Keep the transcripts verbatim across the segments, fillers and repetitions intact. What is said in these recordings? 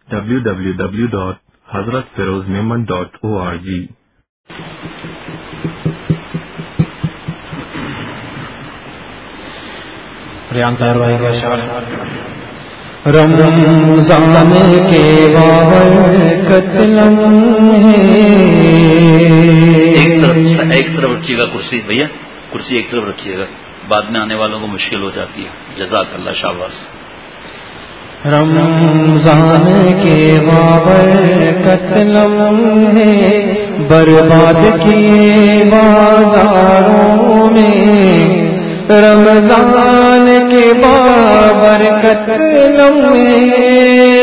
W W W dot Hazrat Feroz Memon dot O R G. Ramzan کے بابرکت لمحے، ایک طرف ایک طرف رکھیے گا کرسی، بھیا کرسی ایک طرف رکھیے گا، بعد میں آنے والوں کو مشکل ہو جاتی ہے۔ جزاک اللہ، شاباش۔ رمضان کے بابرکت لمحے برباد کیے بازاروں میں، رمضان کے بابرکت لمحے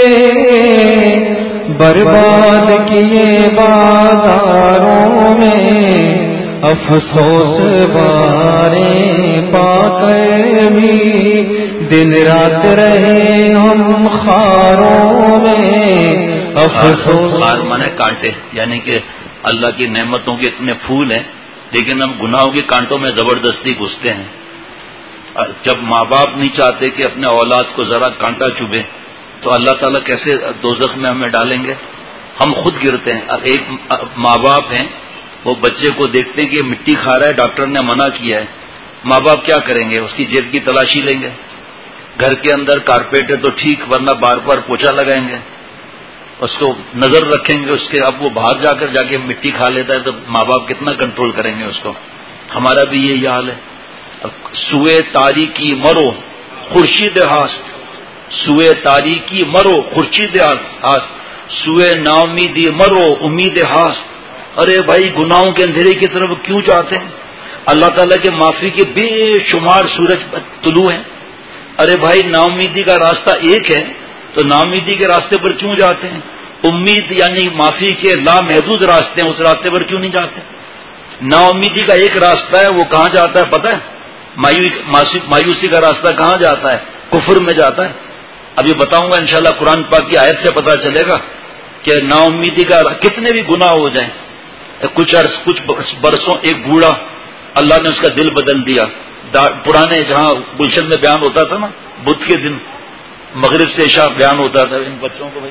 برباد کیے بازاروں میں، افسوس باریں پا کر بھی دن رات رہے ہم خاروں میں، افسوس۔ خار مانے کانٹے، یعنی کہ اللہ کی نعمتوں کے اتنے پھول ہیں لیکن ہم گناہوں کے کانٹوں میں زبردستی گھستے ہیں۔ جب ماں باپ نہیں چاہتے کہ اپنے اولاد کو ذرا کانٹا چبھے تو اللہ تعالیٰ کیسے دوزخ میں ہمیں ڈالیں گے؟ ہم خود گرتے ہیں۔ ایک ماں باپ ہیں، وہ بچے کو دیکھتے ہیں کہ مٹی کھا رہا ہے، ڈاکٹر نے منع کیا ہے، ماں باپ کیا کریں گے؟ اس کی جیب کی تلاشی لیں گے۔ گھر کے اندر کارپیٹ ہے تو ٹھیک، ورنہ بار بار پوچھا لگائیں گے، اس کو نظر رکھیں گے اس کے۔ اب وہ باہر جا کر جا کے مٹی کھا لیتا ہے تو ماں باپ کتنا کنٹرول کریں گے اس کو؟ ہمارا بھی یہی حال ہے۔ سوئے تاریکی مرو خورشید ہاست، سوئے تاریکی مرو خورشید ہاست، سوئے ناامیدی مرو امید ہاست۔ ارے بھائی، گناہوں کے اندھیرے کی طرف کیوں جاتے ہیں؟ اللہ تعالیٰ کے معافی کے بے شمار سورج طلوع ہیں۔ ارے بھائی، ناامیدی کا راستہ ایک ہے تو ناامیدی کے راستے پر کیوں جاتے ہیں؟ امید یعنی معافی کے لامحدود راستے ہیں، اس راستے پر کیوں نہیں جاتے؟ ناامیدی کا ایک راستہ ہے، وہ کہاں جاتا ہے پتہ ہے؟ مایوسی کا راستہ کہاں جاتا ہے؟ کفر میں جاتا ہے۔ ابھی بتاؤں گا انشاءاللہ، قرآن پاک کی آیت سے پتہ چلے گا کہ ناامیدی کا کتنے بھی گناہ ہو جائیں، کچھ عرص کچھ برسوں ایک بوڑھا اللہ نے اس کا دل بدل دیا۔ پرانے جہاں گلشن میں بیان ہوتا تھا نا، بدھ کے دن مغرب سے عشاء بیان ہوتا تھا، ان بچوں کو بھائی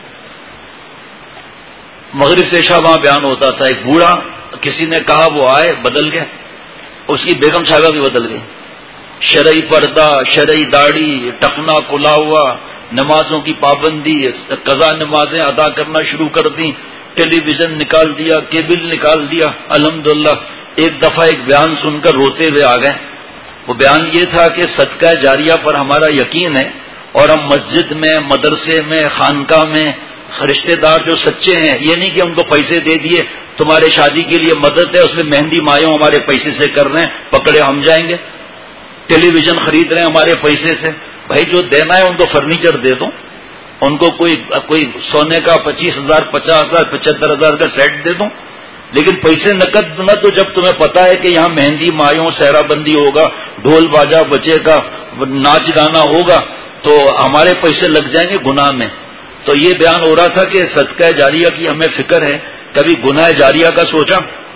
مغرب سے عشاء وہاں بیان ہوتا تھا، ایک بوڑھا کسی نے کہا، وہ آئے، بدل گئے، اس کی بیگم صاحبہ بھی بدل گئی۔ شرعی پردہ، شرعی داڑھی، ٹخنا کھلا ہوا، نمازوں کی پابندی، قضا نمازیں ادا کرنا شروع کر دی، ٹیلی ویژن نکال دیا، کیبل نکال دیا۔ الحمدللہ ایک دفعہ ایک بیان سن کر روتے ہوئے آ گئے۔ وہ بیان یہ تھا کہ صدقہ جاریہ پر ہمارا یقین ہے، اور ہم مسجد میں، مدرسے میں، خانقاہ میں رشتے دار جو سچے ہیں، یہ نہیں کہ ان کو پیسے دے دیے تمہارے شادی کے لیے مدد ہے، اس میں مہندی مایوں ہمارے پیسے سے کر رہے ہیں، پکڑے ہم جائیں گے۔ ٹیلی ویژن خرید رہے ہیں ہمارے پیسے سے، بھائی جو دینا ہے ان کو فرنیچر دے دو، ان کو کوئی کوئی سونے کا پچیس ہزار پچاس ہزار پچہتر ہزار کا سیٹ دے دو، لیکن پیسے نقد نہ۔ تو جب تمہیں پتا ہے کہ یہاں مہندی مایوں، سہرا بندی ہوگا، ڈھول باجا بچے کا، ناچ گانا ہوگا، تو ہمارے پیسے لگ جائیں گے گناہ میں۔ تو یہ بیان ہو رہا تھا کہ صدقہ جاریہ کی ہمیں فکر ہے، کبھی گناہ جاریہ کا سوچا؟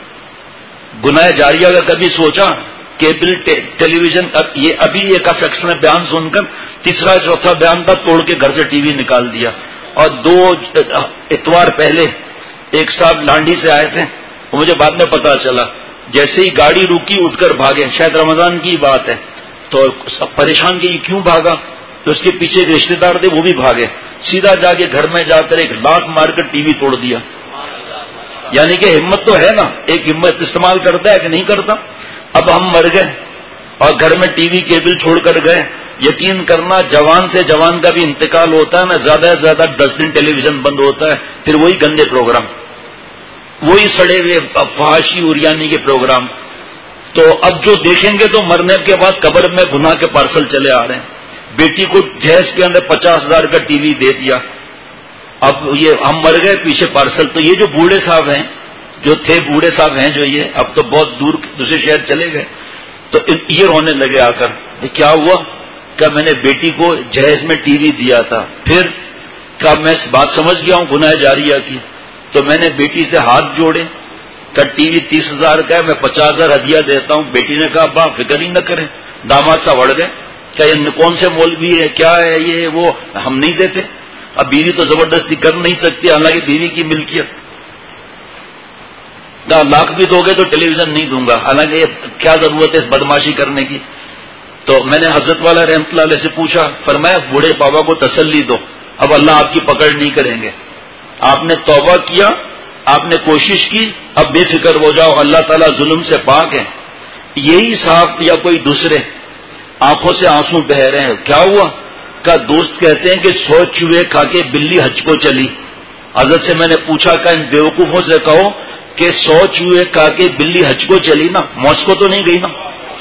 گناہ جاریہ کا کبھی سوچا؟ کیبل ٹیلی ویژن، یہ ابھی ایک شخص نے بیان سن کر تیسرا چوتھا بیان تھا توڑ کے گھر سے ٹی وی نکال دیا۔ اور دو اتوار پہلے ایک صاحب لانڈی سے آئے تھے، مجھے بعد میں پتا چلا، جیسے ہی گاڑی رکی اٹھ کر بھاگے، شاید رمضان کی بات ہے، تو سب پریشان کہ یہ کیوں بھاگا؟ تو اس کے پیچھے ایک رشتے دار تھے، وہ بھی بھاگے، سیدھا جا کے گھر میں جا کر ایک لاکھ مار کر ٹی وی توڑ دیا۔ یعنی کہ ہمت تو ہے نا، ایک ہمت استعمال کرتا ہے کہ نہیں کرتا؟ اب ہم مر گئے اور گھر میں ٹی وی کیبل چھوڑ کر گئے۔ یقین کرنا، جوان سے جوان کا بھی انتقال ہوتا ہے نا، زیادہ سے زیادہ دس دن ٹیلی ویژن بند ہوتا ہے، پھر وہی گندے پروگرام، وہی سڑے ہوئے فحاشی اوریانی کے پروگرام۔ تو اب جو دیکھیں گے تو مرنے کے بعد قبر میں گناہ کے پارسل چلے آ رہے ہیں۔ بیٹی کو جہیز کے اندر پچاس ہزار کا ٹی وی دے دیا، اب یہ ہم مر گئے، پیچھے پارسل۔ تو یہ جو بوڑھے صاحب ہیں، جو تھے بوڑھے صاحب ہیں جو یہ اب تو بہت دور دوسرے شہر چلے گئے، تو یہ رونے لگے آ کر، کیا ہوا؟ کہ میں نے بیٹی کو جہیز میں ٹی وی دیا تھا، پھر کیا میں بات سمجھ گیا ہوں گناہ جاریہ کی، تو میں نے بیٹی سے ہاتھ جوڑے کہ ٹی وی تیس ہزار کا ہے، میں پچاس ہزار ہدیہ دیتا ہوں۔ بیٹی نے کہا با فکر ہی نہ کریں، داماد صاحب اڑ گئے، کیا یہ کون سے مولوی ہے، کیا ہے یہ وہ، ہم نہیں دیتے۔ اب بیوی تو زبردستی کر نہیں سکتی، حالانکہ بیوی کی ملکیت، لاکھ بھی دو گے تو ٹیلی ویژن نہیں دوں گا، حالانکہ کیا ضرورت ہے اس بدماشی کرنے کی. تو میں نے حضرت والا رحمۃ اللہ علیہ سے پوچھا، فرمایا بوڑھے بابا کو تسلی دو، اب اللہ آپ کی پکڑ نہیں کریں گے، آپ نے توبہ کیا، آپ نے کوشش کی، اب بے فکر ہو جاؤ، اللہ تعالیٰ ظلم سے پاک ہے. یہی صاحب یا کوئی دوسرے آنکھوں سے آنسو بہ رہے ہیں، کیا ہوا؟ کا دوست کہتے ہیں کہ سو چوہے کھا کے بلی حج کو چلی. حضرت سے میں نے پوچھا کہ ان بیوقوفوں سے کہو کہ سو چوہے کھا کے بلی حج کو چلی نا، ماسکو تو نہیں گئی نا،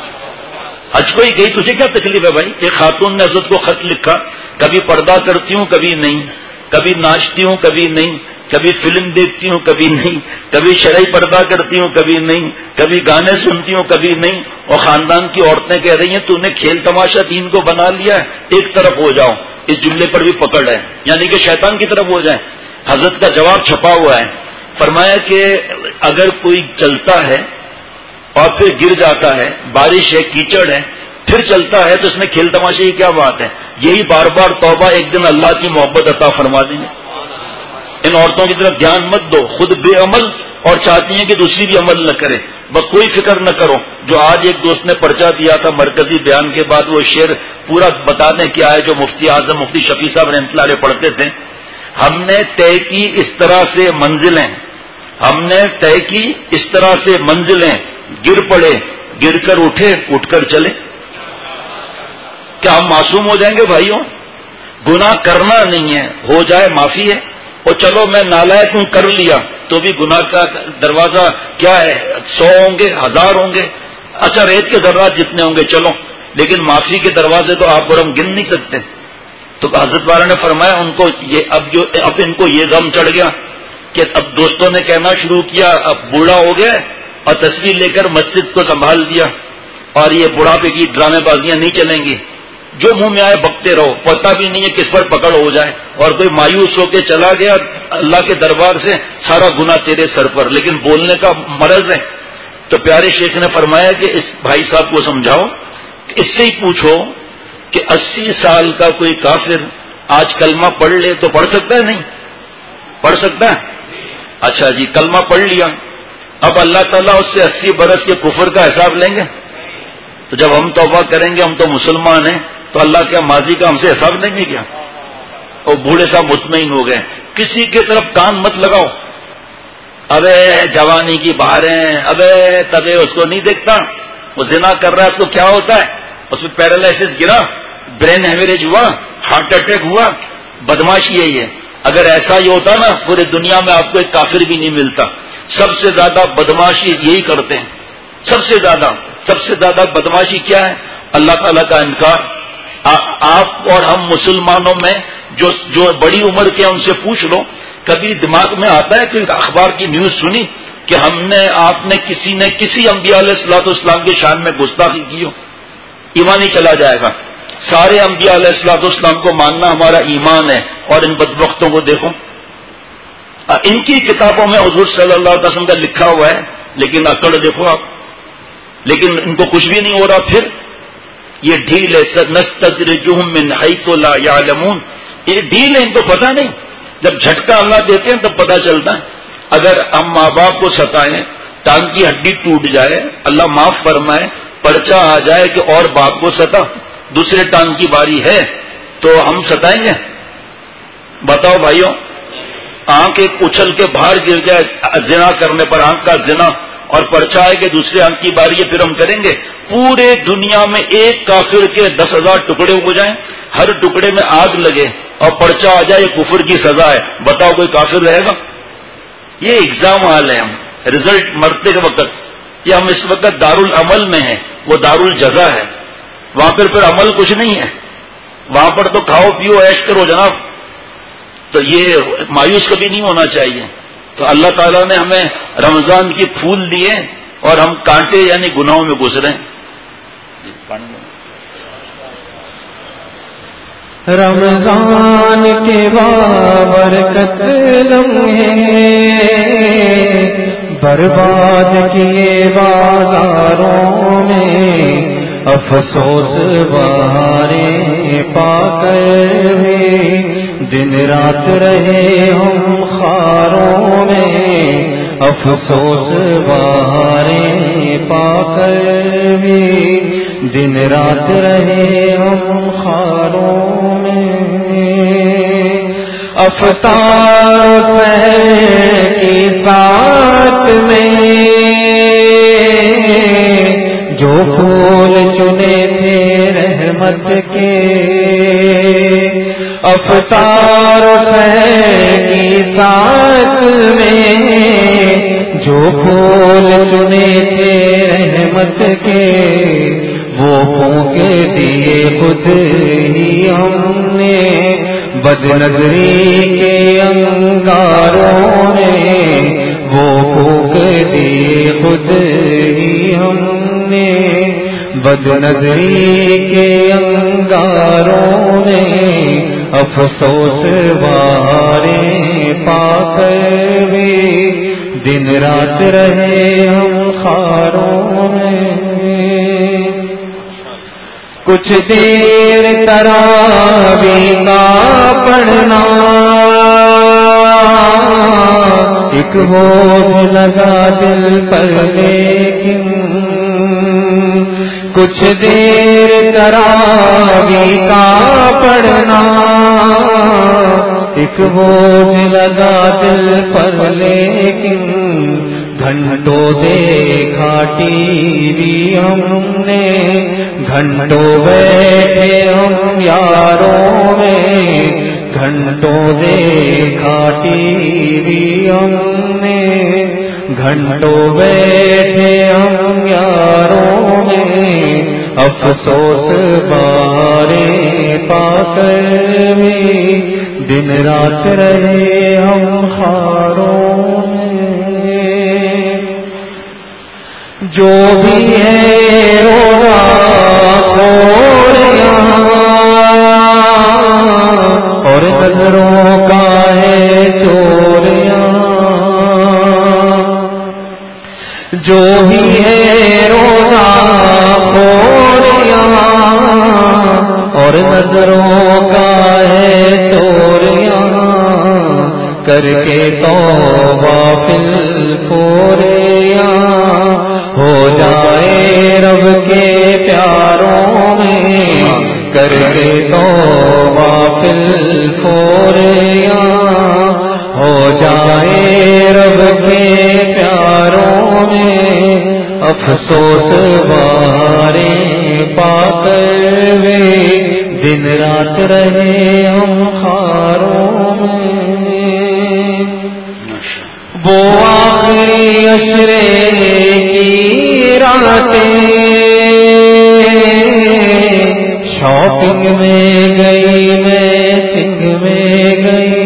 حج کو ہی گئی، تجھے کیا تکلیف ہے بھائی؟ ایک خاتون نے حضرت کو خط لکھا، کبھی پردہ کرتی ہوں کبھی نہیں، کبھی ناچتی ہوں کبھی نہیں، کبھی فلم دیکھتی ہوں کبھی نہیں، کبھی شرعی پردہ کرتی ہوں کبھی نہیں، کبھی گانے سنتی ہوں کبھی نہیں، اور خاندان کی عورتیں کہہ رہی ہیں تو نے کھیل تماشا دین کو بنا لیا ہے، ایک طرف ہو جاؤ. اس جملے پر بھی پکڑ ہے، یعنی کہ شیطان کی طرف ہو جائیں. حضرت کا جواب چھپا ہوا ہے، فرمایا کہ اگر کوئی چلتا ہے اور پھر گر جاتا ہے، بارش ہے، کیچڑ ہے، پھر چلتا ہے، تو اس میں کھیل تماشے کی کیا بات ہے؟ یہی بار بار توبہ ایک دن اللہ کی محبت عطا فرما دیں گے. ان عورتوں کی طرف دھیان مت دو، خود بے عمل اور چاہتی ہیں کہ دوسری بھی عمل نہ کرے، بس کوئی فکر نہ کرو. جو آج ایک دوست نے پرچہ دیا تھا مرکزی بیان کے بعد، وہ شعر پورا بتا دیں کیا ہے جو مفتی اعظم مفتی شفیع صاحب رحمۃ اللہ علیہ پڑھتے تھے. ہم نے طے کی اس طرح سے منزلیں، ہم نے طے کی اس طرح سے منزلیں، گر پڑے گر کر اٹھے اٹھ کر چلے. کیا ہم معصوم ہو جائیں گے بھائیوں؟ گناہ کرنا نہیں ہے، ہو جائے معافی ہے. اور چلو میں نالائق ہوں کر لیا تو بھی گناہ کا دروازہ کیا ہے؟ سو ہوں گے، ہزار ہوں گے، اچھا ریت کے ذرات جتنے ہوں گے چلو، لیکن معافی کے دروازے تو آپ اور ہم گن نہیں سکتے. تو حضرت والا نے فرمایا ان کو یہ اب جو اب ان کو یہ غم چڑھ گیا کہ اب دوستوں نے کہنا شروع کیا اب بوڑھا ہو گیا اور تصویر لے کر مسجد کو سنبھال دیا، اور یہ بڑھاپے کی ڈرامے بازیاں نہیں چلیں گی، جو منہ میں آئے بکتے رہو، پتہ بھی نہیں ہے کس پر پکڑ ہو جائے، اور کوئی مایوس ہو کے چلا گیا اللہ کے دربار سے سارا گناہ تیرے سر پر، لیکن بولنے کا مرض ہے. تو پیارے شیخ نے فرمایا کہ اس بھائی صاحب کو سمجھاؤ، اس سے ہی پوچھو کہ اسی سال کا کوئی کافر آج کلمہ پڑھ لے تو پڑھ سکتا ہے؟ نہیں پڑھ سکتا ہے؟ اچھا جی کلمہ پڑھ لیا، اب اللہ تعالیٰ اس سے اسی برس کے کفر کا حساب لیں گے؟ تو جب ہم توبہ کریں گے ہم تو مسلمان ہیں، تو اللہ کیا ماضی کا ہم سے حساب لیں گے کیا؟ اور بوڑھے صاحب مطمئن ہو گئے. کسی کی طرف کان مت لگاؤ، ابے جوانی کی بہاریں، ابے تبے اس کو نہیں دیکھتا، وہ زنا کر رہا ہے، اس کو کیا ہوتا ہے؟ اس میں پیرالائسس گرا، برین ہیمریج ہوا، ہارٹ اٹیک ہوا، بدماشی یہی ہے. اگر ایسا ہی ہوتا نا پوری دنیا میں آپ کو ایک کافر بھی نہیں ملتا. سب سے زیادہ بدماشی یہی کرتے ہیں، سب سے زیادہ سب سے زیادہ بدماشی کیا ہے؟ اللہ تعالیٰ کا انکار. آپ اور ہم مسلمانوں میں جو جو بڑی عمر کے ان سے پوچھ لو، کبھی دماغ میں آتا ہے کہ اخبار کی نیوز سنی کہ ہم نے آپ نے کسی نے کسی انبیاء علیہ الصلوۃ والسلام کے شان میں گستاخی کی ہو؟ ایمان ہی چلا جائے گا. سارے انبیاء علیہ الصلوۃ والسلام کو ماننا ہمارا ایمان ہے. اور ان بدبختوں کو دیکھو، ان کی کتابوں میں حضور صلی اللہ علیہ وسلم کا لکھا ہوا ہے، لیکن اکڑ دیکھو آپ، لیکن ان کو کچھ بھی نہیں ہو رہا. پھر یہ ڈھیل ہے، نستدرجہم من حیث لا یعلمون، یہ ڈھیل ہے، ان کو پتہ نہیں. جب جھٹکا اللہ دیتے ہیں تب پتہ چلتا ہے. اگر ہم ماں باپ کو ستائیں، ٹانگ کی ہڈی ٹوٹ جائے، اللہ معاف فرمائے، پرچہ آ جائے کہ اور باپ کو ستا، دوسرے ٹانگ کی باری ہے، تو ہم ستائیں گے؟ بتاؤ بھائیوں. آنکھ ایک اچھل کے باہر گر جائے زنا کرنے پر، آنکھ کا زنا، اور پرچہ ہے کہ دوسرے آنکھ کی باری ہے، پھر ہم کریں گے؟ پورے دنیا میں ایک کافر کے دس ہزار ٹکڑے ہو جائیں، ہر ٹکڑے میں آگ لگے اور پرچہ آ جائے یہ کفر کی سزا ہے، بتاؤ کوئی کافر رہے گا؟ یہ ایگزام حال ہے. ہم رزلٹ مرتے کے وقت، یہ ہم اس وقت دارالعمل میں ہیں، وہ دارالجزا ہے. وہاں پر پھر عمل کچھ نہیں ہے، وہاں پر تو کھاؤ پیو عیش کرو جناب. تو یہ مایوس کبھی نہیں ہونا چاہیے. تو اللہ تعالیٰ نے ہمیں رمضان کی پھول دیے اور ہم کانٹے یعنی گناہوں میں گھس رہے ہیں. رمضان کے بابرکت لمحے برباد کیے بازاروں میں، افسوس بہاریں پا کر بھی دن رات رہے ہم خاروں میں، افسوس بہاریں پا کر بھی دن رات رہے ہم خاروں میں۔ افطار سحر کی ساتھ میں جو پھول چنے تھے رحمت کے، افطار سحر کی ساتھ میں جو پھول چنے تھے رحمت کے، وہ پھونک دیے خود ہی ہم نے بد نظری کے انگاروں نے، وہ پھونک دیے خود ہی ہم نے بد نظری کے انگاروں نے، افسوس بہاریں پا کر بھی دن رات رہے ہم خاروں میں۔ کچھ دیر تراویح کا پڑھنا ایک بوجھ لگا دل پر، لیکن کچھ دیر تراویح کا پڑھنا ایک بوجھ لگا دل پر، لیکن گھنٹوں دیکھا ٹی وی ہم نے، گھنٹوں بیٹھے ہم یاروں میں، گھنٹوں دیکھا ٹی وی ہم نے، گھنٹوں بیٹھے ہم یاروں میں، افسوس بہاریں پا کر بھی دن رات رہے ہم خاروں میں۔ جو بھی ہے روزہ خور یہاں اور نظروں کا ہے چور یہاں، جو بھی ہے روزہ خور یہاں اور نظروں کا ہے چور یہاں، کر کے توبہ فی الفور یہاں ہو جائے رب کے پیاروں میں، کر کے توبہ فی الفور یہاں ہو جائے رب کے پیاروں میں، افسوس بہاریں پا کر بھی دن رات رہے ہم خاروں میں۔ وہ آخری عشرے کی راتیں شاپنگ میں گئی میچنگ میں گئی،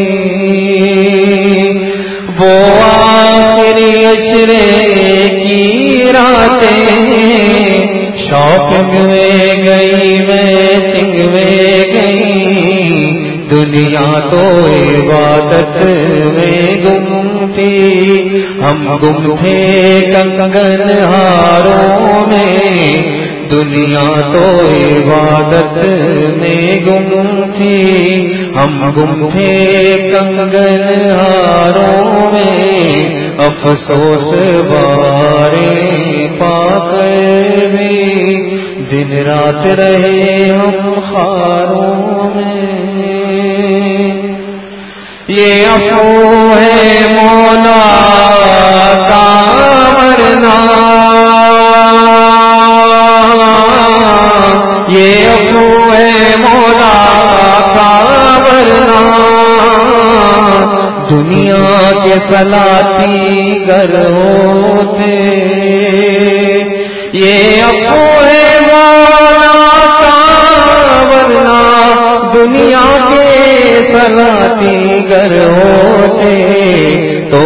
وہ آخری عشرے کی راتیں شاپنگ میں گئی میچنگ میں گئی، دنیا تو عبادت میں گم تھی، ہم گم تھے کنگن ہاروں میں، دنیا تو عبادت میں گم تھی، ہم گم تھے کنگن ہاروں میں، افسوس بہاریں پا کر بھی دن رات رہے ہم خاروں میں۔ یہ افو ہے مولا کا ورنہ، یہ افو ہے مولا کا ورنہ، دنیا کے سلاطین گر ہوتے، یہ افو ہے مولا کا ورنہ، دنیا کے سلاطین گر ہوتے، تو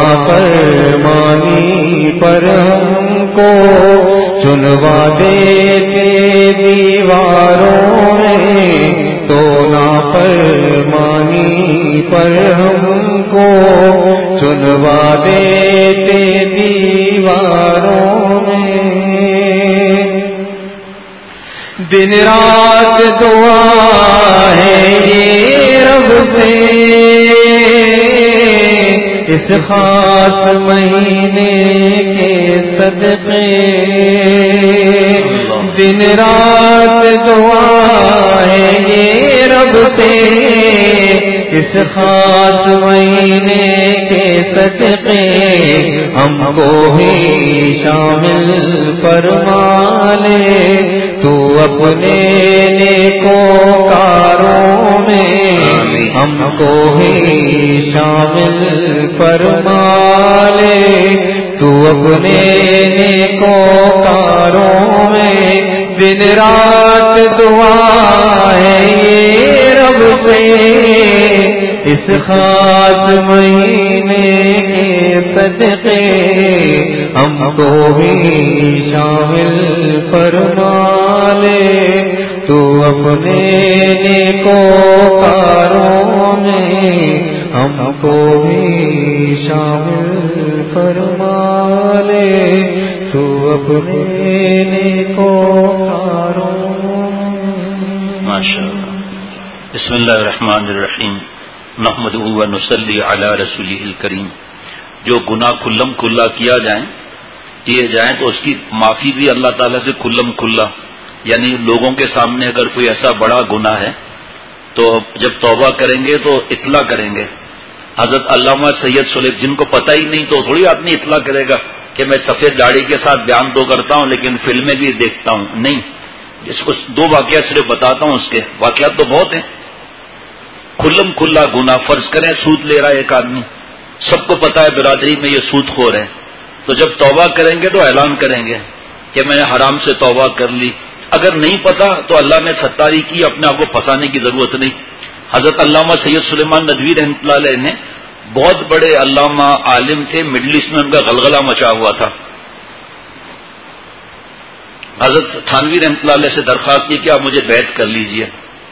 نافرمانی پر ہم کو چنوا دیتے دیواروں میں، تو نافرمانی پر ہم کو چنوا دیتے دیواروں میں۔ دن رات دعا ہے یہ رب سے اس خاص مہینے کے صدقے دن رات دعائیں یہ رب سے اس خاص مہینے کے صدقے ہم کو بھی شامل فرما لے تو اپنے نیکوکاروں میں ہم کو بھی شامل فرما لے تو اپنے نیکوکاروں میں دن رات دعائیں یہ رب سے اس خاص مہینے کے صدقے ہم کو بھی شامل فرما لے تو اپنے نیکوکاروں میں ہم کو بھی شامل فرما لے تو اپنے نیکوکاروں ماشاءاللہ. بسم اللہ الرحمن الرحیم. نحمدہ و نصلی علی رسولہ الکریم. جو گناہ کھلم کھلا کیا جائیں کیے جائیں تو اس کی معافی بھی اللہ تعالیٰ سے کھلم کھلا، یعنی لوگوں کے سامنے اگر کوئی ایسا بڑا گناہ ہے تو جب توبہ کریں گے تو اطلاع کریں گے. حضرت علامہ سید سلیف جن کو پتہ ہی نہیں تو تھوڑی آدمی اطلاع کرے گا کہ میں سفید داڑھی کے ساتھ بیان تو کرتا ہوں لیکن فلمیں بھی دیکھتا ہوں. نہیں، اس کو دو واقعات صرف بتاتا ہوں. اس کے واقعات تو بہت ہیں. کھلم کھلا گناہ، فرض کریں سود لے رہا ہے ایک آدمی، سب کو پتا ہے برادری میں یہ سود خور ہے، تو جب توبہ کریں گے تو اعلان کریں گے کہ میں نے حرام سے توبہ کر لی. اگر نہیں پتا تو اللہ نے ستاری کی، اپنے آپ کو پھنسانے کی ضرورت نہیں. حضرت علامہ سید سلیمان ندوی رحمۃ اللہ علیہ نے بہت بڑے علامہ عالم تھے، مڈل ایسٹ میں ان کا غلغلہ مچا ہوا تھا. حضرت تھانوی رحمۃ اللہ علیہ سے درخواست کی کہ آپ مجھے بیعت کر لیجئے.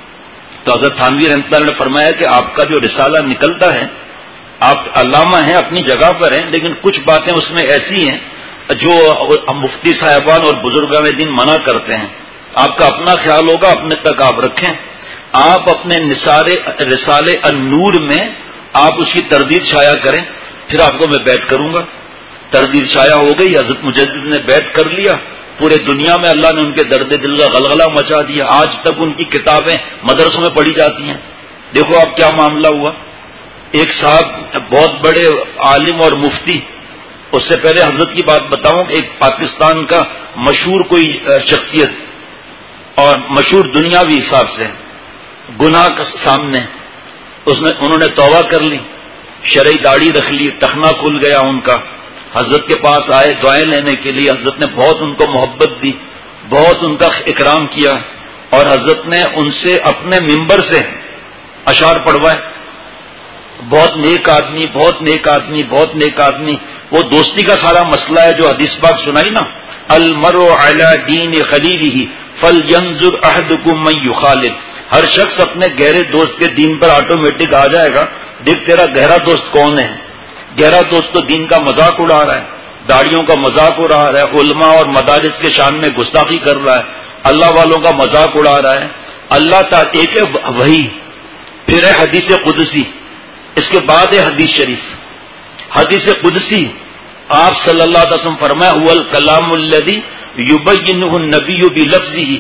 تو حضرت تھانوی رحمۃ اللہ علیہ نے فرمایا کہ آپ کا جو رسالہ نکلتا ہے، آپ علامہ ہیں اپنی جگہ پر ہیں، لیکن کچھ باتیں اس میں ایسی ہیں جو مفتی صاحبان اور بزرگان دین منع کرتے ہیں. آپ کا اپنا خیال ہوگا، اپنے تک آپ رکھیں. آپ اپنے نثار رسالے النور میں آپ اس کی تردید شائع کریں، پھر آپ کو میں بیعت کروں گا. تردید شائع ہو گئی، حضرت مجدد نے بیعت کر لیا. پورے دنیا میں اللہ نے ان کے درد دل کا غلغلہ مچا دیا. آج تک ان کی کتابیں مدرسوں میں پڑھی جاتی ہیں. دیکھو اب کیا معاملہ ہوا. ایک صاحب بہت بڑے عالم اور مفتی، اس سے پہلے حضرت کی بات بتاؤں، ایک پاکستان کا مشہور کوئی شخصیت اور مشہور دنیاوی حساب سے گناہ کا سامنے اس میں انہوں نے توبہ کر لی، شرعی داڑھی رکھ لی، ٹخنا کھل گیا ان کا. حضرت کے پاس آئے دعائیں لینے کے لیے. حضرت نے بہت ان کو محبت دی، بہت ان کا اکرام کیا، اور حضرت نے ان سے اپنے ممبر سے اشعار پڑھوائے. بہت نیک آدمی، بہت نیک آدمی، بہت نیک آدمی. وہ دوستی کا سارا مسئلہ ہے جو حدیث پاک سنائی نا، المرء علی دین خلیلہ فلینظر احدکم من یخالف. ہر شخص اپنے گہرے دوست کے دین پر آٹومیٹک آ جائے گا. دیکھ تیرا گہرا دوست کون ہے. گہرا دوست تو دین کا مذاق اڑا رہا ہے، داڑیوں کا مذاق اڑا رہا ہے، علماء اور مدارس کے شان میں گستاخی کر رہا ہے، اللہ والوں کا مذاق اڑا رہا ہے. اللہ تعالیٰ ایک ہے وحی، پھر ہے حدیث قدسی، اس کے بعد ہے حدیث شریف. حدیث قدسی آپ صلی اللہ علیہ وسلم فرمایا هو الکلام الذی یبینہ النبی بلفظہ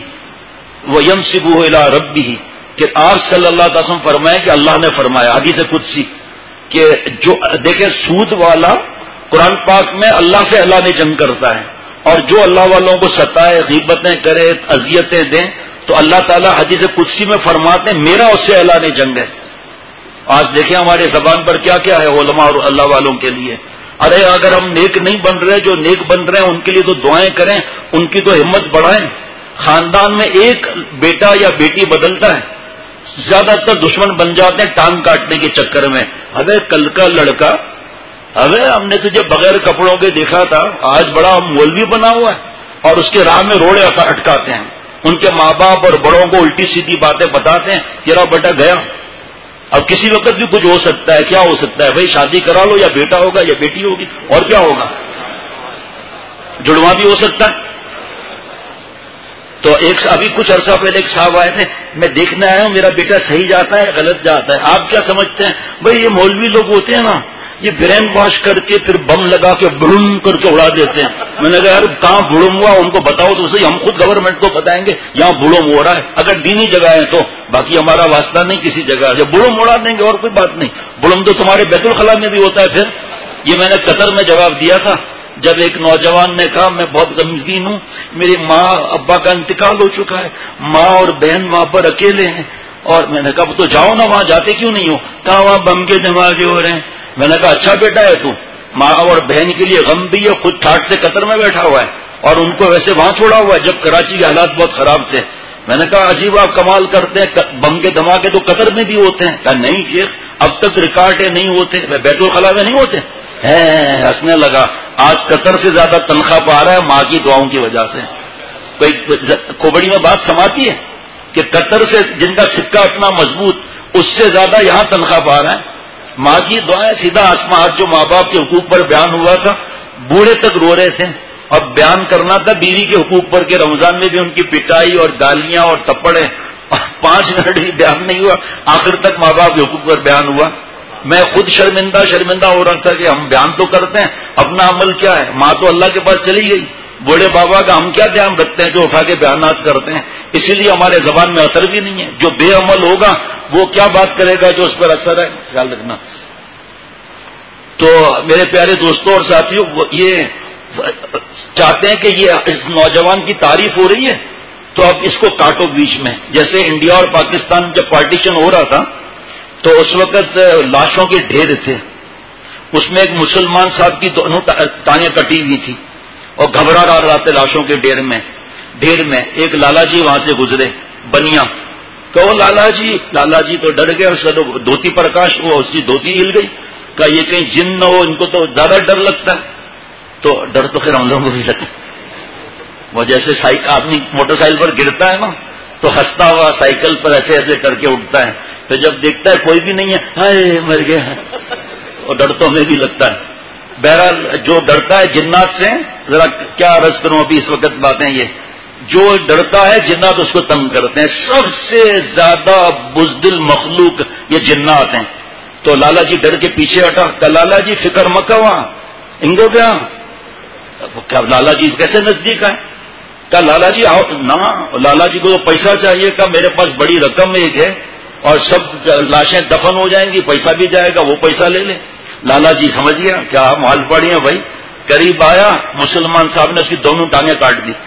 وینسبہ الی ربہ، کہ آپ صلی اللہ علیہ وسلم فرمایا کہ اللہ نے فرمایا. حدیث قدسی کہ جو دیکھیں سود والا قرآن پاک میں اللہ سے اعلان جنگ کرتا ہے، اور جو اللہ والوں کو ستائے، غیبتیں کرے، اذیتیں دیں، تو اللہ تعالیٰ حدیث قدسی میں فرماتے ہیں میرا اس سے اعلان جنگ ہے. آج دیکھیں ہمارے زبان پر کیا کیا ہے علماء اور اللہ والوں کے لیے. ارے اگر ہم نیک نہیں بن رہے، جو نیک بن رہے ہیں ان کے لیے تو دعائیں کریں، ان کی تو ہمت بڑھائیں. خاندان میں ایک بیٹا یا بیٹی بدلتا ہے، زیادہ تر دشمن بن جاتے ہیں ٹانگ کاٹنے کے چکر میں. ابے کل کا لڑکا، ابے ہم نے تجھے بغیر کپڑوں کے دیکھا تھا، آج بڑا مولوی بنا ہوا ہے، اور اس کے راہ میں روڑے اٹکاتے ہیں. ان کے ماں باپ اور بڑوں کو الٹی سیدھی باتیں بتاتے ہیں. تیرا بیٹا گیا، اب کسی وقت بھی کچھ ہو سکتا ہے. کیا ہو سکتا ہے بھائی؟ شادی کرا لو، یا بیٹا ہوگا یا بیٹی ہوگی، اور کیا ہوگا؟ جڑواں بھی ہو سکتا ہے. تو ایک ابھی کچھ عرصہ پہلے ایک صاحب آئے تھے, میں دیکھنے آیا ہوں میرا بیٹا صحیح جاتا ہے غلط جاتا ہے, آپ کیا سمجھتے ہیں؟ بھائی یہ مولوی لوگ ہوتے ہیں نا, یہ برین واش کر کے پھر بم لگا کے بڑم کر کے اڑا دیتے ہیں. میں نے کہا یار کہاں بڑم ہوا ان کو بتاؤ تو صحیح, ہم خود گورنمنٹ کو بتائیں گے یہاں بڑم ہو رہا ہے اگر دینی جگہ ہے تو, باقی ہمارا واسطہ نہیں کسی جگہ, جب بڑم اڑا دیں گے اور کوئی بات نہیں. بڑم تو تمہارے بیت الخلا میں بھی ہوتا ہے. پھر یہ میں نے قطر میں جواب دیا تھا جب ایک نوجوان نے کہا میں بہت غمگین ہوں, میری ماں ابا کا انتقال ہو چکا ہے, ماں اور بہن وہاں پر اکیلے ہیں, اور میں نے کہا تو جاؤ نا وہاں, جاتے کیوں نہیں ہو؟ کہا وہاں بم کے دھماکے ہو رہے ہیں. میں نے کہا اچھا بیٹا ہے تو, ماں اور بہن کے لیے غم بھی ہے, خود ٹھاٹ سے قطر میں بیٹھا ہوا ہے اور ان کو ویسے وہاں چھوڑا ہوا ہے جب کراچی کے حالات بہت خراب تھے. میں نے کہا عجیب آپ کمال کرتے ہیں, بم کے دھماکے تو قطر میں بھی ہوتے ہیں. کہا نہیں شیخ اب تک ریکارڈ ہے نہیں ہوتے, بیت الخلا میں نہیں ہوتے. ہنسنے لگا, آج قطر سے زیادہ تنخواہ پا رہا ہے ماں کی دعاؤں کی وجہ سے. کوئی کھوبڑی میں بات سماتی ہے کہ قطر سے جن کا سکہ اتنا مضبوط اس سے زیادہ یہاں تنخواہ پا رہا ہے. ماں کی دعائیں سیدھا آسمان, جو ماں باپ کے حقوق پر بیان ہوا تھا بوڑھے تک رو رہے تھے, اب بیان کرنا تھا بیوی کے حقوق پر کہ رمضان میں بھی ان کی پٹائی اور گالیاں اور تپڑے, پانچ منٹ بھی بیان نہیں ہوا, آخر تک ماں باپ کے حقوق پر بیان ہوا. میں خود شرمندہ شرمندہ ہو رہا تھا کہ ہم بیان تو کرتے ہیں, اپنا عمل کیا ہے؟ ماں تو اللہ کے پاس چلی گئی, بوڑھے بابا کا ہم کیا دھیان رکھتے ہیں جو اٹھا کے بیانات کرتے ہیں. اسی لیے ہمارے زبان میں اثر بھی نہیں ہے. جو بے عمل ہوگا وہ کیا بات کرے گا جو اس پر اثر ہے, خیال رکھنا. تو میرے پیارے دوستوں اور ساتھیوں, یہ چاہتے ہیں کہ یہ اس نوجوان کی تعریف ہو رہی ہے تو اب اس کو کاٹو بیچ میں. جیسے انڈیا اور پاکستان جب پارٹیشن ہو رہا تھا تو اس وقت لاشوں کے ڈھیر تھے, اس میں ایک مسلمان صاحب کی دونوں ٹانگیں کٹی ہوئی تھی اور گھبرا رہا تھے لاشوں کے ڈھیر میں. ڈھیر میں ایک لالا جی وہاں سے گزرے, بنیا, کہو لالا جی. لالا جی تو ڈر گئے, اس کا تو دھوتی پرکاش ہوا, اس کی دھوتی ہل گئی. کہا یہ کہیں جن نہ ہو, ان کو تو زیادہ ڈر لگتا ہے. تو ڈر تو خیر ہم لوگوں کو بھی لگتا ہے. وہ جیسے آدمی موٹر سائیکل پر گرتا ہے نا تو ہنستا ہوا سائیکل پر ایسے ایسے کر کے اٹھتا ہے, پھر جب دیکھتا ہے کوئی بھی نہیں ہے, ہائے مر گیا, اور ڈر تو ہمیں بھی لگتا ہے. بہرحال جو ڈرتا ہے جنات سے, ذرا کیا عرض کروں ابھی اس وقت باتیں, یہ جو ڈرتا ہے جنات اس کو تنگ کرتے ہیں. سب سے زیادہ بزدل مخلوق یہ جنات ہیں. تو لالا جی ڈر کے پیچھے ہٹا, کہ لالا جی فکر مکہ وہاں انگو کیا, کیا لالا جی کیسے نزدیک ہے؟ کہا لالا جی آؤ نا, لالا جی کو پیسہ چاہیے. کہا میرے پاس بڑی رقم ایک ہے اور سب لاشیں دفن ہو جائیں گی, پیسہ بھی جائے گا, وہ پیسہ لے لے. لالا جی سمجھ گیا کیا مال پڑی ہیں بھائی. قریب آیا, مسلمان صاحب نے اس کی دونوں ٹانگیں کاٹ دی.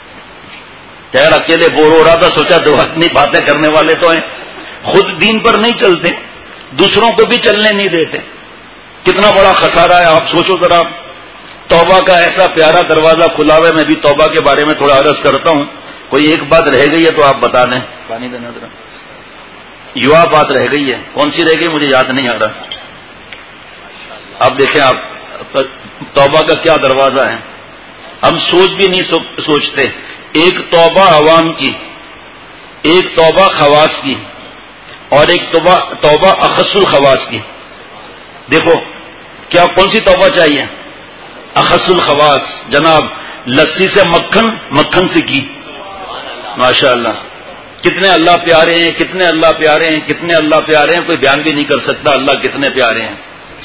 خیر اکیلے بور ہو رہا تھا, سوچا دو اتنی باتیں کرنے والے تو ہیں, خود دین پر نہیں چلتے, دوسروں کو بھی چلنے نہیں دیتے. کتنا بڑا خسارہ ہے آپ سوچو ذرا. توبہ کا ایسا پیارا دروازہ کھلا ہوا ہے. میں بھی توبہ کے بارے میں تھوڑا عرض کرتا ہوں. کوئی ایک بات رہ گئی ہے تو آپ بتا دیں. پانی دینا ذرا. یوا بات رہ گئی ہے, کون سی رہ گئی مجھے یاد نہیں آ رہا. آپ دیکھیں, آپ توبہ کا کیا دروازہ ہے, ہم سوچ بھی نہیں سوچتے. ایک توبہ عوام کی, ایک توبہ خواص کی, اور ایک توبہ توبہ اخص الخواص کی. دیکھو کیا کون سی توبہ چاہیے؟ اخص الخواص. جناب لسی سے مکھن, مکھن سے گھی. ماشاء اللہ, کتنے اللہ پیارے ہیں, کتنے اللہ پیارے ہیں, کتنے اللہ پیارے ہیں, کوئی بیان بھی نہیں کر سکتا اللہ کتنے پیارے ہیں.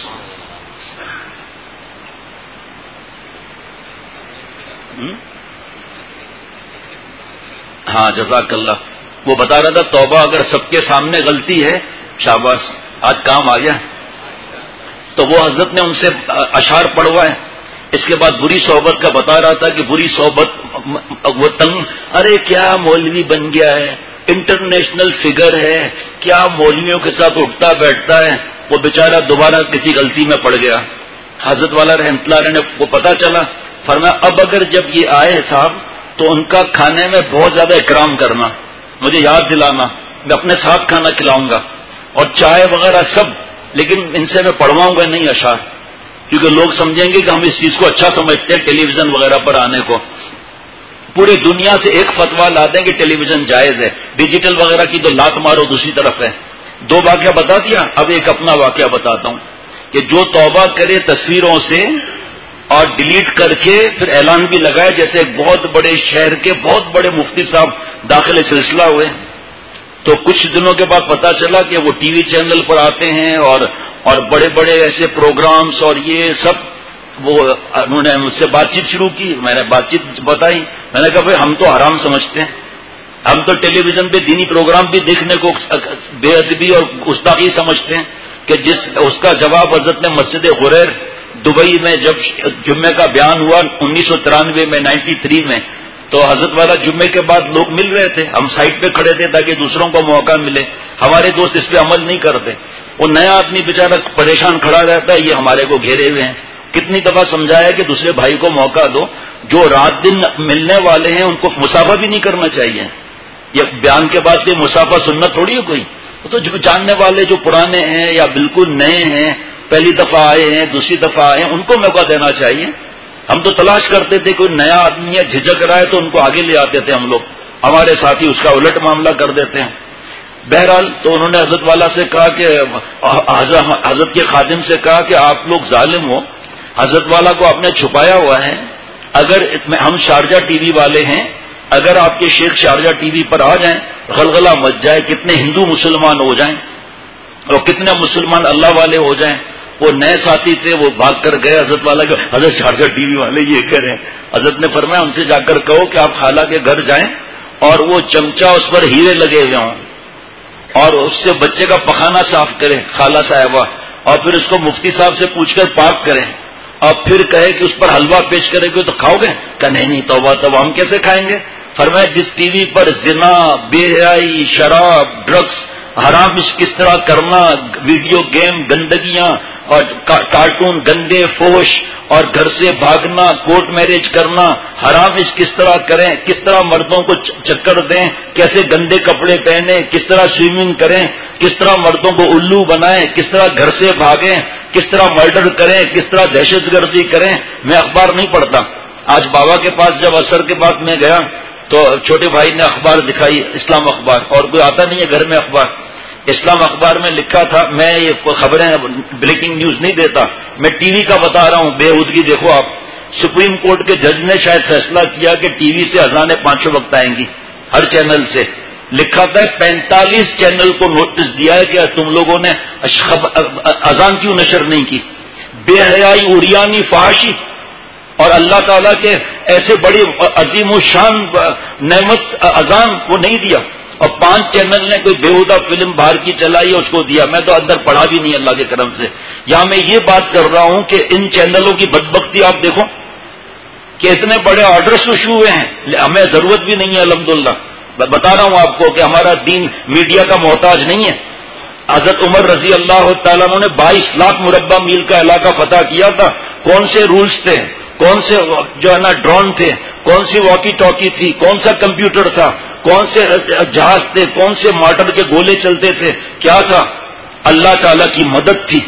ہاں جزاک اللہ. وہ بتا رہا تھا توبہ اگر سب کے سامنے غلطی ہے, شاباش آج کام آ گیا. تو وہ حضرت نے ان سے اشعار پڑھوائے. اس کے بعد بری صحبت کا بتا رہا تھا کہ بری صحبت وہ تنگ, ارے کیا مولوی بن گیا ہے, انٹرنیشنل فگر ہے, کیا مولویوں کے ساتھ اٹھتا بیٹھتا ہے. وہ بیچارہ دوبارہ کسی غلطی میں پڑ گیا. حضرت والا رحمۃ اللہ علیہ نے وہ پتا چلا, فرمایا اب اگر جب یہ آئے صاحب تو ان کا کھانے میں بہت زیادہ اکرام کرنا, مجھے یاد دلانا, میں اپنے ساتھ کھانا کھلاؤں گا اور چائے وغیرہ سب, لیکن ان سے میں پڑھواؤں گا نہیں اشعار, کیونکہ لوگ سمجھیں گے کہ ہم اس چیز کو اچھا سمجھتے ہیں ٹیلی ویژن وغیرہ پر آنے کو. پورے دنیا سے ایک فتویٰ لا دیں کہ ٹیلی ویژن جائز ہے, ڈیجیٹل وغیرہ کی تو لات مارو دوسری طرف ہے. دو واقعہ بتا دیا, اب ایک اپنا واقعہ بتاتا ہوں کہ جو توبہ کرے تصویروں سے اور ڈیلیٹ کر کے پھر اعلان بھی لگائے جیسے ایک بہت بڑے شہر کے بہت بڑے مفتی صاحب داخل سلسلہ ہوئے. تو کچھ دنوں کے بعد پتا چلا کہ وہ ٹی وی چینل پر آتے ہیں اور اور بڑے بڑے ایسے پروگرامز اور یہ سب. وہ انہوں نے مجھ سے بات چیت شروع کی, میں نے بات چیت بتائی. میں نے کہا بھائی ہم تو حرام سمجھتے ہیں, ہم تو ٹیلی ویژن پہ دینی پروگرام بھی دیکھنے کو بے ادبی اور گستاخی سمجھتے ہیں کہ جس اس کا جواب حضرت نے مسجد غریر دبئی میں جب جمعے کا بیان ہوا انیس سو ترانوے میں نائنٹی تھری میں, تو حضرت والا جمعے کے بعد لوگ مل رہے تھے, ہم سائٹ پہ کھڑے تھے تاکہ دوسروں کو موقع ملے. ہمارے دوست اس پہ عمل نہیں کرتے. وہ نیا آدمی بیچارہ پریشان کھڑا رہتا ہے, یہ ہمارے کو گھیرے ہوئے ہیں. کتنی دفعہ سمجھایا کہ دوسرے بھائی کو موقع دو, جو رات دن ملنے والے ہیں ان کو مسافہ بھی نہیں کرنا چاہیے. یہ بیان کے بعد کوئی مسافہ سننا تھوڑی ہے کوئی. تو جو جاننے والے جو پرانے ہیں یا بالکل نئے ہیں, پہلی دفعہ آئے ہیں دوسری دفعہ آئے ہیں, ان کو موقع دینا چاہیے. ہم تو تلاش کرتے تھے کوئی نیا آدمی ہے جھجک رہا ہے تو ان کو آگے لے آتے تھے ہم لوگ, ہمارے ساتھی اس کا الٹ معاملہ کر دیتے ہیں. بہرحال تو انہوں نے حضرت والا سے کہا کہ حضرت کے خادم سے کہا کہ آپ لوگ ظالم ہو, حضرت والا کو آپ نے چھپایا ہوا ہے. اگر ہم شارجہ ٹی وی والے ہیں, اگر آپ کے شیخ شارجہ ٹی وی پر آ جائیں غلغلہ مچ جائے, کتنے ہندو مسلمان ہو جائیں اور کتنے مسلمان اللہ والے ہو جائیں. وہ نئے ساتھی تھے, وہ بھاگ کر گئے حضرت والا کے, حضرت شارجہ ٹی وی والے یہ کہہ رہے ہیں. حضرت نے فرمایا ان سے جا کر کہو کہ آپ خالہ کے گھر جائیں اور وہ چمچہ اس پر ہیرے لگے ہوئے ہوں اور اس سے بچے کا پخانہ صاف کریں خالہ صاحبہ, اور پھر اس کو مفتی صاحب سے پوچھ کر پاک کریں اور پھر کہے کہ اس پر حلوہ پیش کرے گے تو کھاؤ گے؟ کہ نہیں نہیں توبہ توبہ, ہم کیسے کھائیں گے. فرمایا جس ٹی وی پر زنا, بے حیائی, شراب, ڈرگس, حرام کس طرح کرنا, ویڈیو گیم, گندگیاں اور کارٹون گندے فوش اور گھر سے بھاگنا, کورٹ میرج کرنا, حرام کس طرح کریں, کس طرح مردوں کو چکر دیں, کیسے گندے کپڑے پہنیں, کس طرح سوئمنگ کریں, کس طرح مردوں کو الو بنائیں, کس طرح گھر سے بھاگیں, کس طرح مرڈر کریں, کس طرح دہشت گردی کریں. میں اخبار نہیں پڑھتا. آج بابا کے پاس جب عصر کے بعد میں گیا تو چھوٹے بھائی نے اخبار دکھائی, اسلام اخبار, اور کوئی آتا نہیں ہے گھر میں اخبار. اسلام اخبار میں لکھا تھا, میں یہ خبریں بریکنگ نیوز نہیں دیتا, میں ٹی وی کا بتا رہا ہوں, بے ہودگی دیکھو آپ. سپریم کورٹ کے جج نے شاید فیصلہ کیا کہ ٹی وی سے اذانیں پانچوں وقت آئیں گی ہر چینل سے. لکھا تھا پینتالیس چینل کو نوٹس دیا ہے کہ تم لوگوں نے اذان کیوں نشر نہیں کی. بے حیائی, اوریانی, فحاشی, اور اللہ تعالیٰ کے ایسے بڑی عظیم و شان نعمت اذان کو نہیں دیا. اور پانچ چینل نے کوئی بےہودہ فلم باہر کی چلائی اور اس کو دیا. میں تو اندر پڑھا بھی نہیں اللہ کے کرم سے. یہاں میں یہ بات کر رہا ہوں کہ ان چینلوں کی بدبختی آپ دیکھو کہ اتنے بڑے آرڈرز ایشو ہوئے ہیں, ہمیں ضرورت بھی نہیں ہے الحمدللہ. بتا رہا ہوں آپ کو کہ ہمارا دین میڈیا کا محتاج نہیں ہے. حضرت عمر رضی اللہ تعالیٰ عنہ نے بائیس لاکھ مربع میل کا علاقہ فتح کیا تھا. کون سے رولز تھے, کون سے جو ہے نا ڈرون تھے, کون سی واکی ٹاکی تھی, کون سا کمپیوٹر تھا, کون سے جہاز تھے, کون سے مارٹر کے گولے چلتے تھے, کیا تھا؟ اللہ تعالیٰ کی مدد تھی.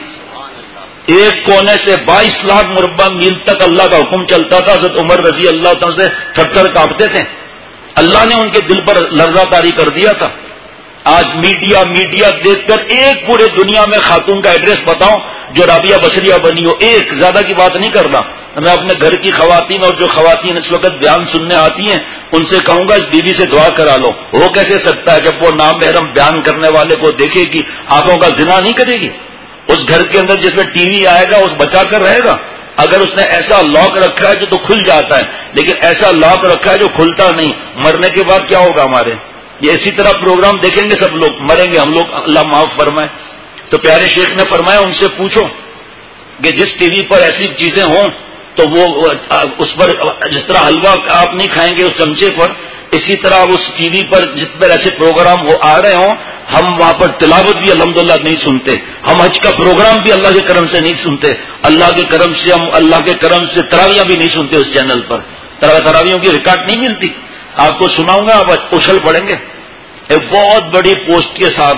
ایک کونے سے بائیس لاکھ مربع میل تک اللہ کا حکم چلتا تھا. حضرت عمر رضی اللہ تعالیٰ سے تھر تھر کانپتے تھے. اللہ نے ان کے دل پر لرزہ طاری کر دیا تھا. آج میڈیا میڈیا دیکھ کر ایک پورے دنیا میں خاتون کا ایڈریس بتاؤں جو رابعہ بصریہ بنی ہو, ایک, زیادہ کی بات نہیں کرنا. میں اپنے گھر کی خواتین اور جو خواتین اس وقت بیان سننے آتی ہیں ان سے کہوں گا اس بی بی سے دعا کرا لو. ہو کیسے سکتا ہے جب وہ نامحرم بیان کرنے والے کو دیکھے گی, آنکھوں کا زنا نہیں کرے گی. اس گھر کے اندر جس میں ٹی وی آئے گا اس بچا کر رہے گا. اگر اس نے ایسا لاک رکھا ہے جو تو کھل جاتا ہے, لیکن ایسا لاک رکھا ہے جو کھلتا نہیں, مرنے کے بعد کیا ہوگا ہمارے؟ یہ اسی طرح پروگرام دیکھیں گے سب لوگ, مریں گے ہم لوگ, اللہ معاف فرمائے. تو پیارے شیخ نے فرمایا ان سے پوچھو کہ جس ٹی وی پر ایسی چیزیں ہوں تو وہ اس پر جس طرح حلوہ آپ نہیں کھائیں گے اس چمچے پر, اسی طرح اس ٹی وی پر جس پر ایسے پروگرام وہ آ رہے ہوں ہم وہاں پر تلاوت بھی الحمدللہ نہیں سنتے, ہم حج کا پروگرام بھی اللہ کے کرم سے نہیں سنتے, اللہ کے کرم سے ہم اللہ کے کرم سے تراویاں بھی نہیں سنتے اس چینل پر. تراویوں کی ریکارڈ نہیں ملتی. آپ کو سناؤں گا, آپ اچھل پڑیں گے. ایک بہت بڑی پوسٹ کے ساتھ,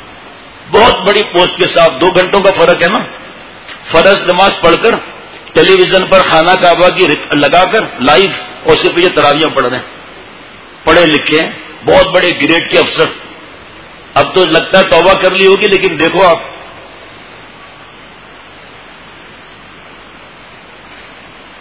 بہت بڑی پوسٹ کے ساتھ, دو گھنٹوں کا فرق ہے نا. فرض نماز پڑھ کر ٹیلی ویژن پر خانہ کعبہ کی لگا کر لائیو, اور اس کے پیچھے تراویاں پڑھ رہے ہیں, پڑھے لکھے, بہت بڑے گریڈ کے افسر. اب تو لگتا ہے توبہ کر لی ہوگی, لیکن دیکھو آپ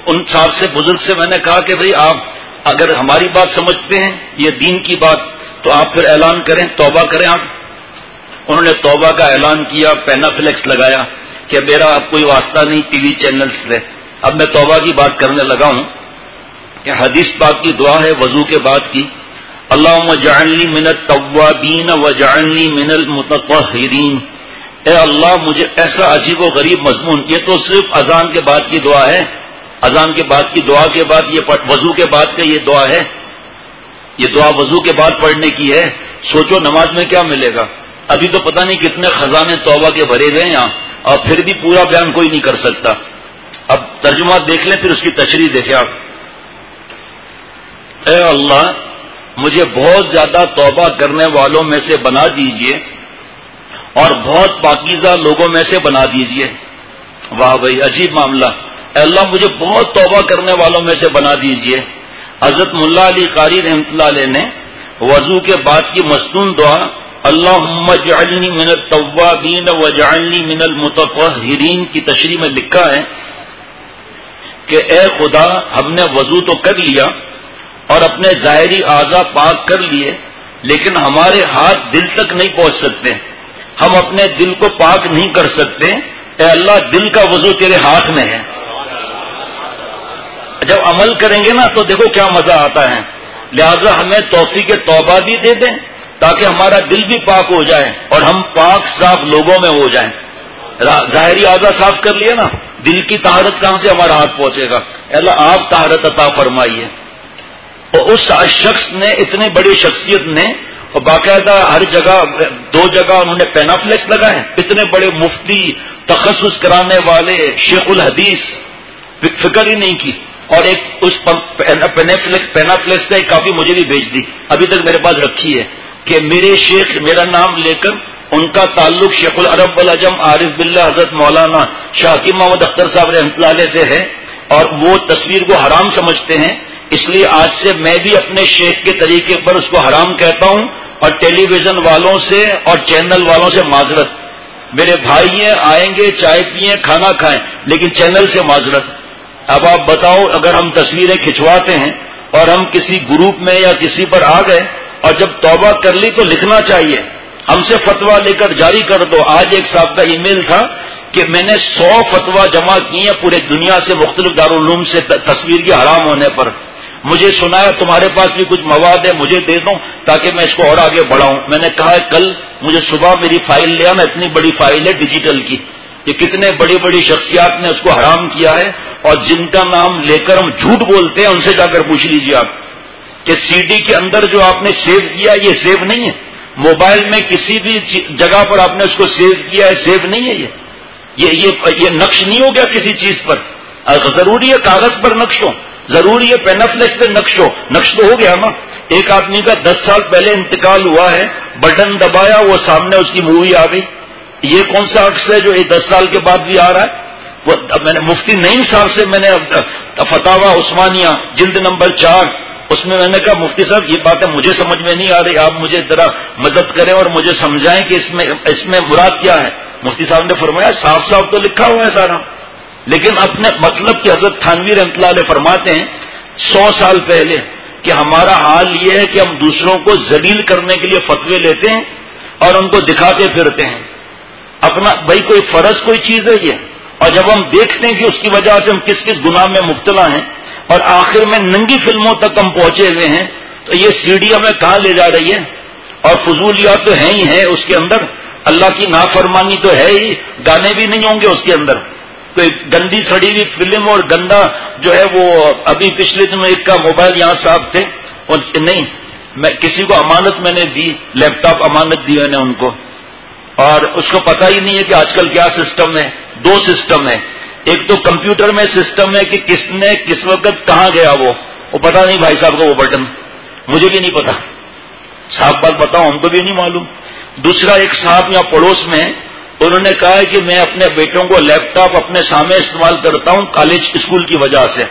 ان صاحب سے بزرگ سے میں نے کہا کہ بھئی آپ اگر ہماری بات سمجھتے ہیں یہ دین کی بات تو آپ پھر اعلان کریں, توبہ کریں آپ. انہوں نے توبہ کا اعلان کیا, پینافلیکس لگایا کہ میرا اب کوئی واسطہ نہیں ٹی وی چینلز سے. اب میں توبہ کی بات کرنے لگا ہوں کہ حدیث پاک کی دعا ہے وضو کے بعد کی, اللہم اجعلنی من التوابین واجعلنی من المتطہرین. اے اللہ مجھے ایسا عجیب و غریب مضمون, یہ تو صرف اذان کے بعد کی دعا ہے, اذان کے بعد کی دعا کے بعد یہ وضو کے بعد کا یہ دعا ہے, یہ دعا وضو کے بعد پڑھنے کی ہے. سوچو نماز میں کیا ملے گا. ابھی تو پتہ نہیں کتنے خزانے توبہ کے بھرے ہوئے ہیں یہاں, اور پھر بھی پورا بیان کوئی نہیں کر سکتا. اب ترجمہ دیکھ لیں پھر اس کی تشریح دیکھیں آپ. اے اللہ مجھے بہت زیادہ توبہ کرنے والوں میں سے بنا دیجئے اور بہت پاکیزہ لوگوں میں سے بنا دیجئے. واہ بھائی عجیب معاملہ. اے اللہ مجھے بہت توبہ کرنے والوں میں سے بنا دیجئے. حضرت ملا علی قاری رحمۃ اللہ علیہ نے وضو کے بعد کی مستون دعا اللہم اجعلنی من التوابین واجعلنی من المتطہرین کی تشریح میں لکھا ہے کہ اے خدا ہم نے وضو تو کر لیا اور اپنے ظاہری اعضاء پاک کر لیے, لیکن ہمارے ہاتھ دل تک نہیں پہنچ سکتے, ہم اپنے دل کو پاک نہیں کر سکتے. اے اللہ دل کا وضو تیرے ہاتھ میں ہے. جب عمل کریں گے نا تو دیکھو کیا مزہ آتا ہے. لہذا ہمیں توفیق توبہ بھی دے دیں تاکہ ہمارا دل بھی پاک ہو جائے اور ہم پاک صاف لوگوں میں ہو جائیں. ظاہری اعضاء صاف کر لیے نا, دل کی طہارت کہاں سے ہمارا ہاتھ پہنچے گا. اللہ آپ طہارت عطا فرمائیے. اور اس شخص نے, اتنی بڑی شخصیت نے, اور باقاعدہ ہر جگہ دو جگہ انہوں نے پینافلیکس لگائے. اتنے بڑے مفتی, تخصص کرانے والے, شیخ الحدیث, فکر ہی نہیں کی. اور ایک اس پینافلیکس کا ایک کاپی مجھے بھی بھیج دی, ابھی تک میرے پاس رکھی ہے, کہ میرے شیخ میرا نام لے کر ان کا تعلق شیخ العرب والعجم عارف باللہ حضرت مولانا شاہ حکیم محمد اختر صاحب رحمۃ اللہ علیہ سے ہے, اور وہ تصویر کو حرام سمجھتے ہیں. اس لیے آج سے میں بھی اپنے شیخ کے طریقے پر اس کو حرام کہتا ہوں, اور ٹیلی ویژن والوں سے اور چینل والوں سے معذرت. میرے بھائی ہیں, آئیں گے چائے پیئیں کھانا کھائیں, لیکن چینل سے معذرت. اب آپ بتاؤ اگر ہم تصویریں کھنچواتے ہیں اور ہم کسی گروپ میں یا کسی پر آ گئے اور جب توبہ کر لی تو لکھنا چاہیے, ہم سے فتویٰ لے کر جاری کر دو. آج ایک صاحب کا ای میل تھا کہ میں نے سو فتویٰ جمع کیے ہیں پورے دنیا سے, مختلف دارالعلوم سے, تصویر کے حرام ہونے پر. مجھے سنایا تمہارے پاس بھی کچھ مواد ہے, مجھے دے دو تاکہ میں اس کو اور آگے بڑھاؤں. میں نے کہا کل مجھے صبح میری فائل لے آنا, اتنی بڑی فائل ہے ڈیجیٹل کی. یہ کتنے بڑی بڑی شخصیات نے اس کو حرام کیا ہے, اور جن کا نام لے کر ہم جھوٹ بولتے ہیں ان سے جا کر پوچھ لیجیے آپ کہ سی ڈی کے اندر جو آپ نے سیو کیا یہ سیو نہیں ہے. موبائل میں کسی بھی جگہ پر آپ نے اس کو سیو کیا ہے, سیو نہیں ہے. یہ یہ یہ نقش نہیں ہو گیا کسی چیز پر. ضروری ہے کاغذ پر نقش ہو, ضروری ہے پینافلیکس پہ نقش ہو. نقش تو ہو گیا نا. ایک آدمی کا دس سال پہلے انتقال ہوا ہے, بٹن دبایا وہ سامنے اس کی مووی آ گئی. یہ کون سا عکس ہے جو یہ دس سال کے بعد بھی آ رہا ہے؟ وہ میں نے مفتی نعیم صاحب سے میں نے فتاوا عثمانیہ جلد نمبر چار, اس میں میں نے کہا مفتی صاحب یہ باتیں مجھے سمجھ میں نہیں آ رہی, آپ مجھے ذرا مدد کریں اور مجھے سمجھائیں کہ اس میں اس میں مراد کیا ہے. مفتی صاحب نے فرمایا صاف صاف تو لکھا ہوا ہے سارا, لیکن اپنے مطلب کی حضرت تھانوی رحمۃ اللہ علیہ فرماتے ہیں سو سال پہلے کہ ہمارا حال یہ ہے کہ ہم دوسروں کو ذلیل کرنے کے لیے فتوے لیتے ہیں اور ان کو دکھاتے پھرتے ہیں. اپنا بھائی کوئی فرض کوئی چیز ہے یہ, اور جب ہم دیکھتے ہیں کہ اس کی وجہ سے ہم کس کس گناہ میں مبتلا ہیں اور آخر میں ننگی فلموں تک ہم پہنچے ہوئے ہیں, تو یہ سیڑھی ہمیں کہاں لے جا رہی ہے. اور فضولیات تو ہیں ہی ہیں اس کے اندر, اللہ کی نافرمانی تو ہے ہی, گانے بھی نہیں ہوں گے اس کے اندر. کوئی گندی سڑی ہوئی فلم اور گندا جو ہے وہ, ابھی پچھلے دنوں ایک کا موبائل یہاں صاحب تھے, اور نہیں میں کسی کو امانت میں نے دی, لیپ ٹاپ امانت دی میں نے ان کو, اور اس کو پتہ ہی نہیں ہے کہ آج کل کیا سسٹم ہے. دو سسٹم ہے, ایک تو کمپیوٹر میں سسٹم ہے کہ کس نے کس وقت کہاں گیا, وہ وہ پتہ نہیں بھائی صاحب کو وہ بٹن, مجھے بھی نہیں پتا, صاحب بات بتاؤ ہم کو بھی نہیں معلوم. دوسرا ایک صاحب یہاں پڑوس میں, انہوں نے کہا ہے کہ میں اپنے بیٹوں کو لیپ ٹاپ اپنے سامنے استعمال کرتا ہوں کالج اسکول کی وجہ سے,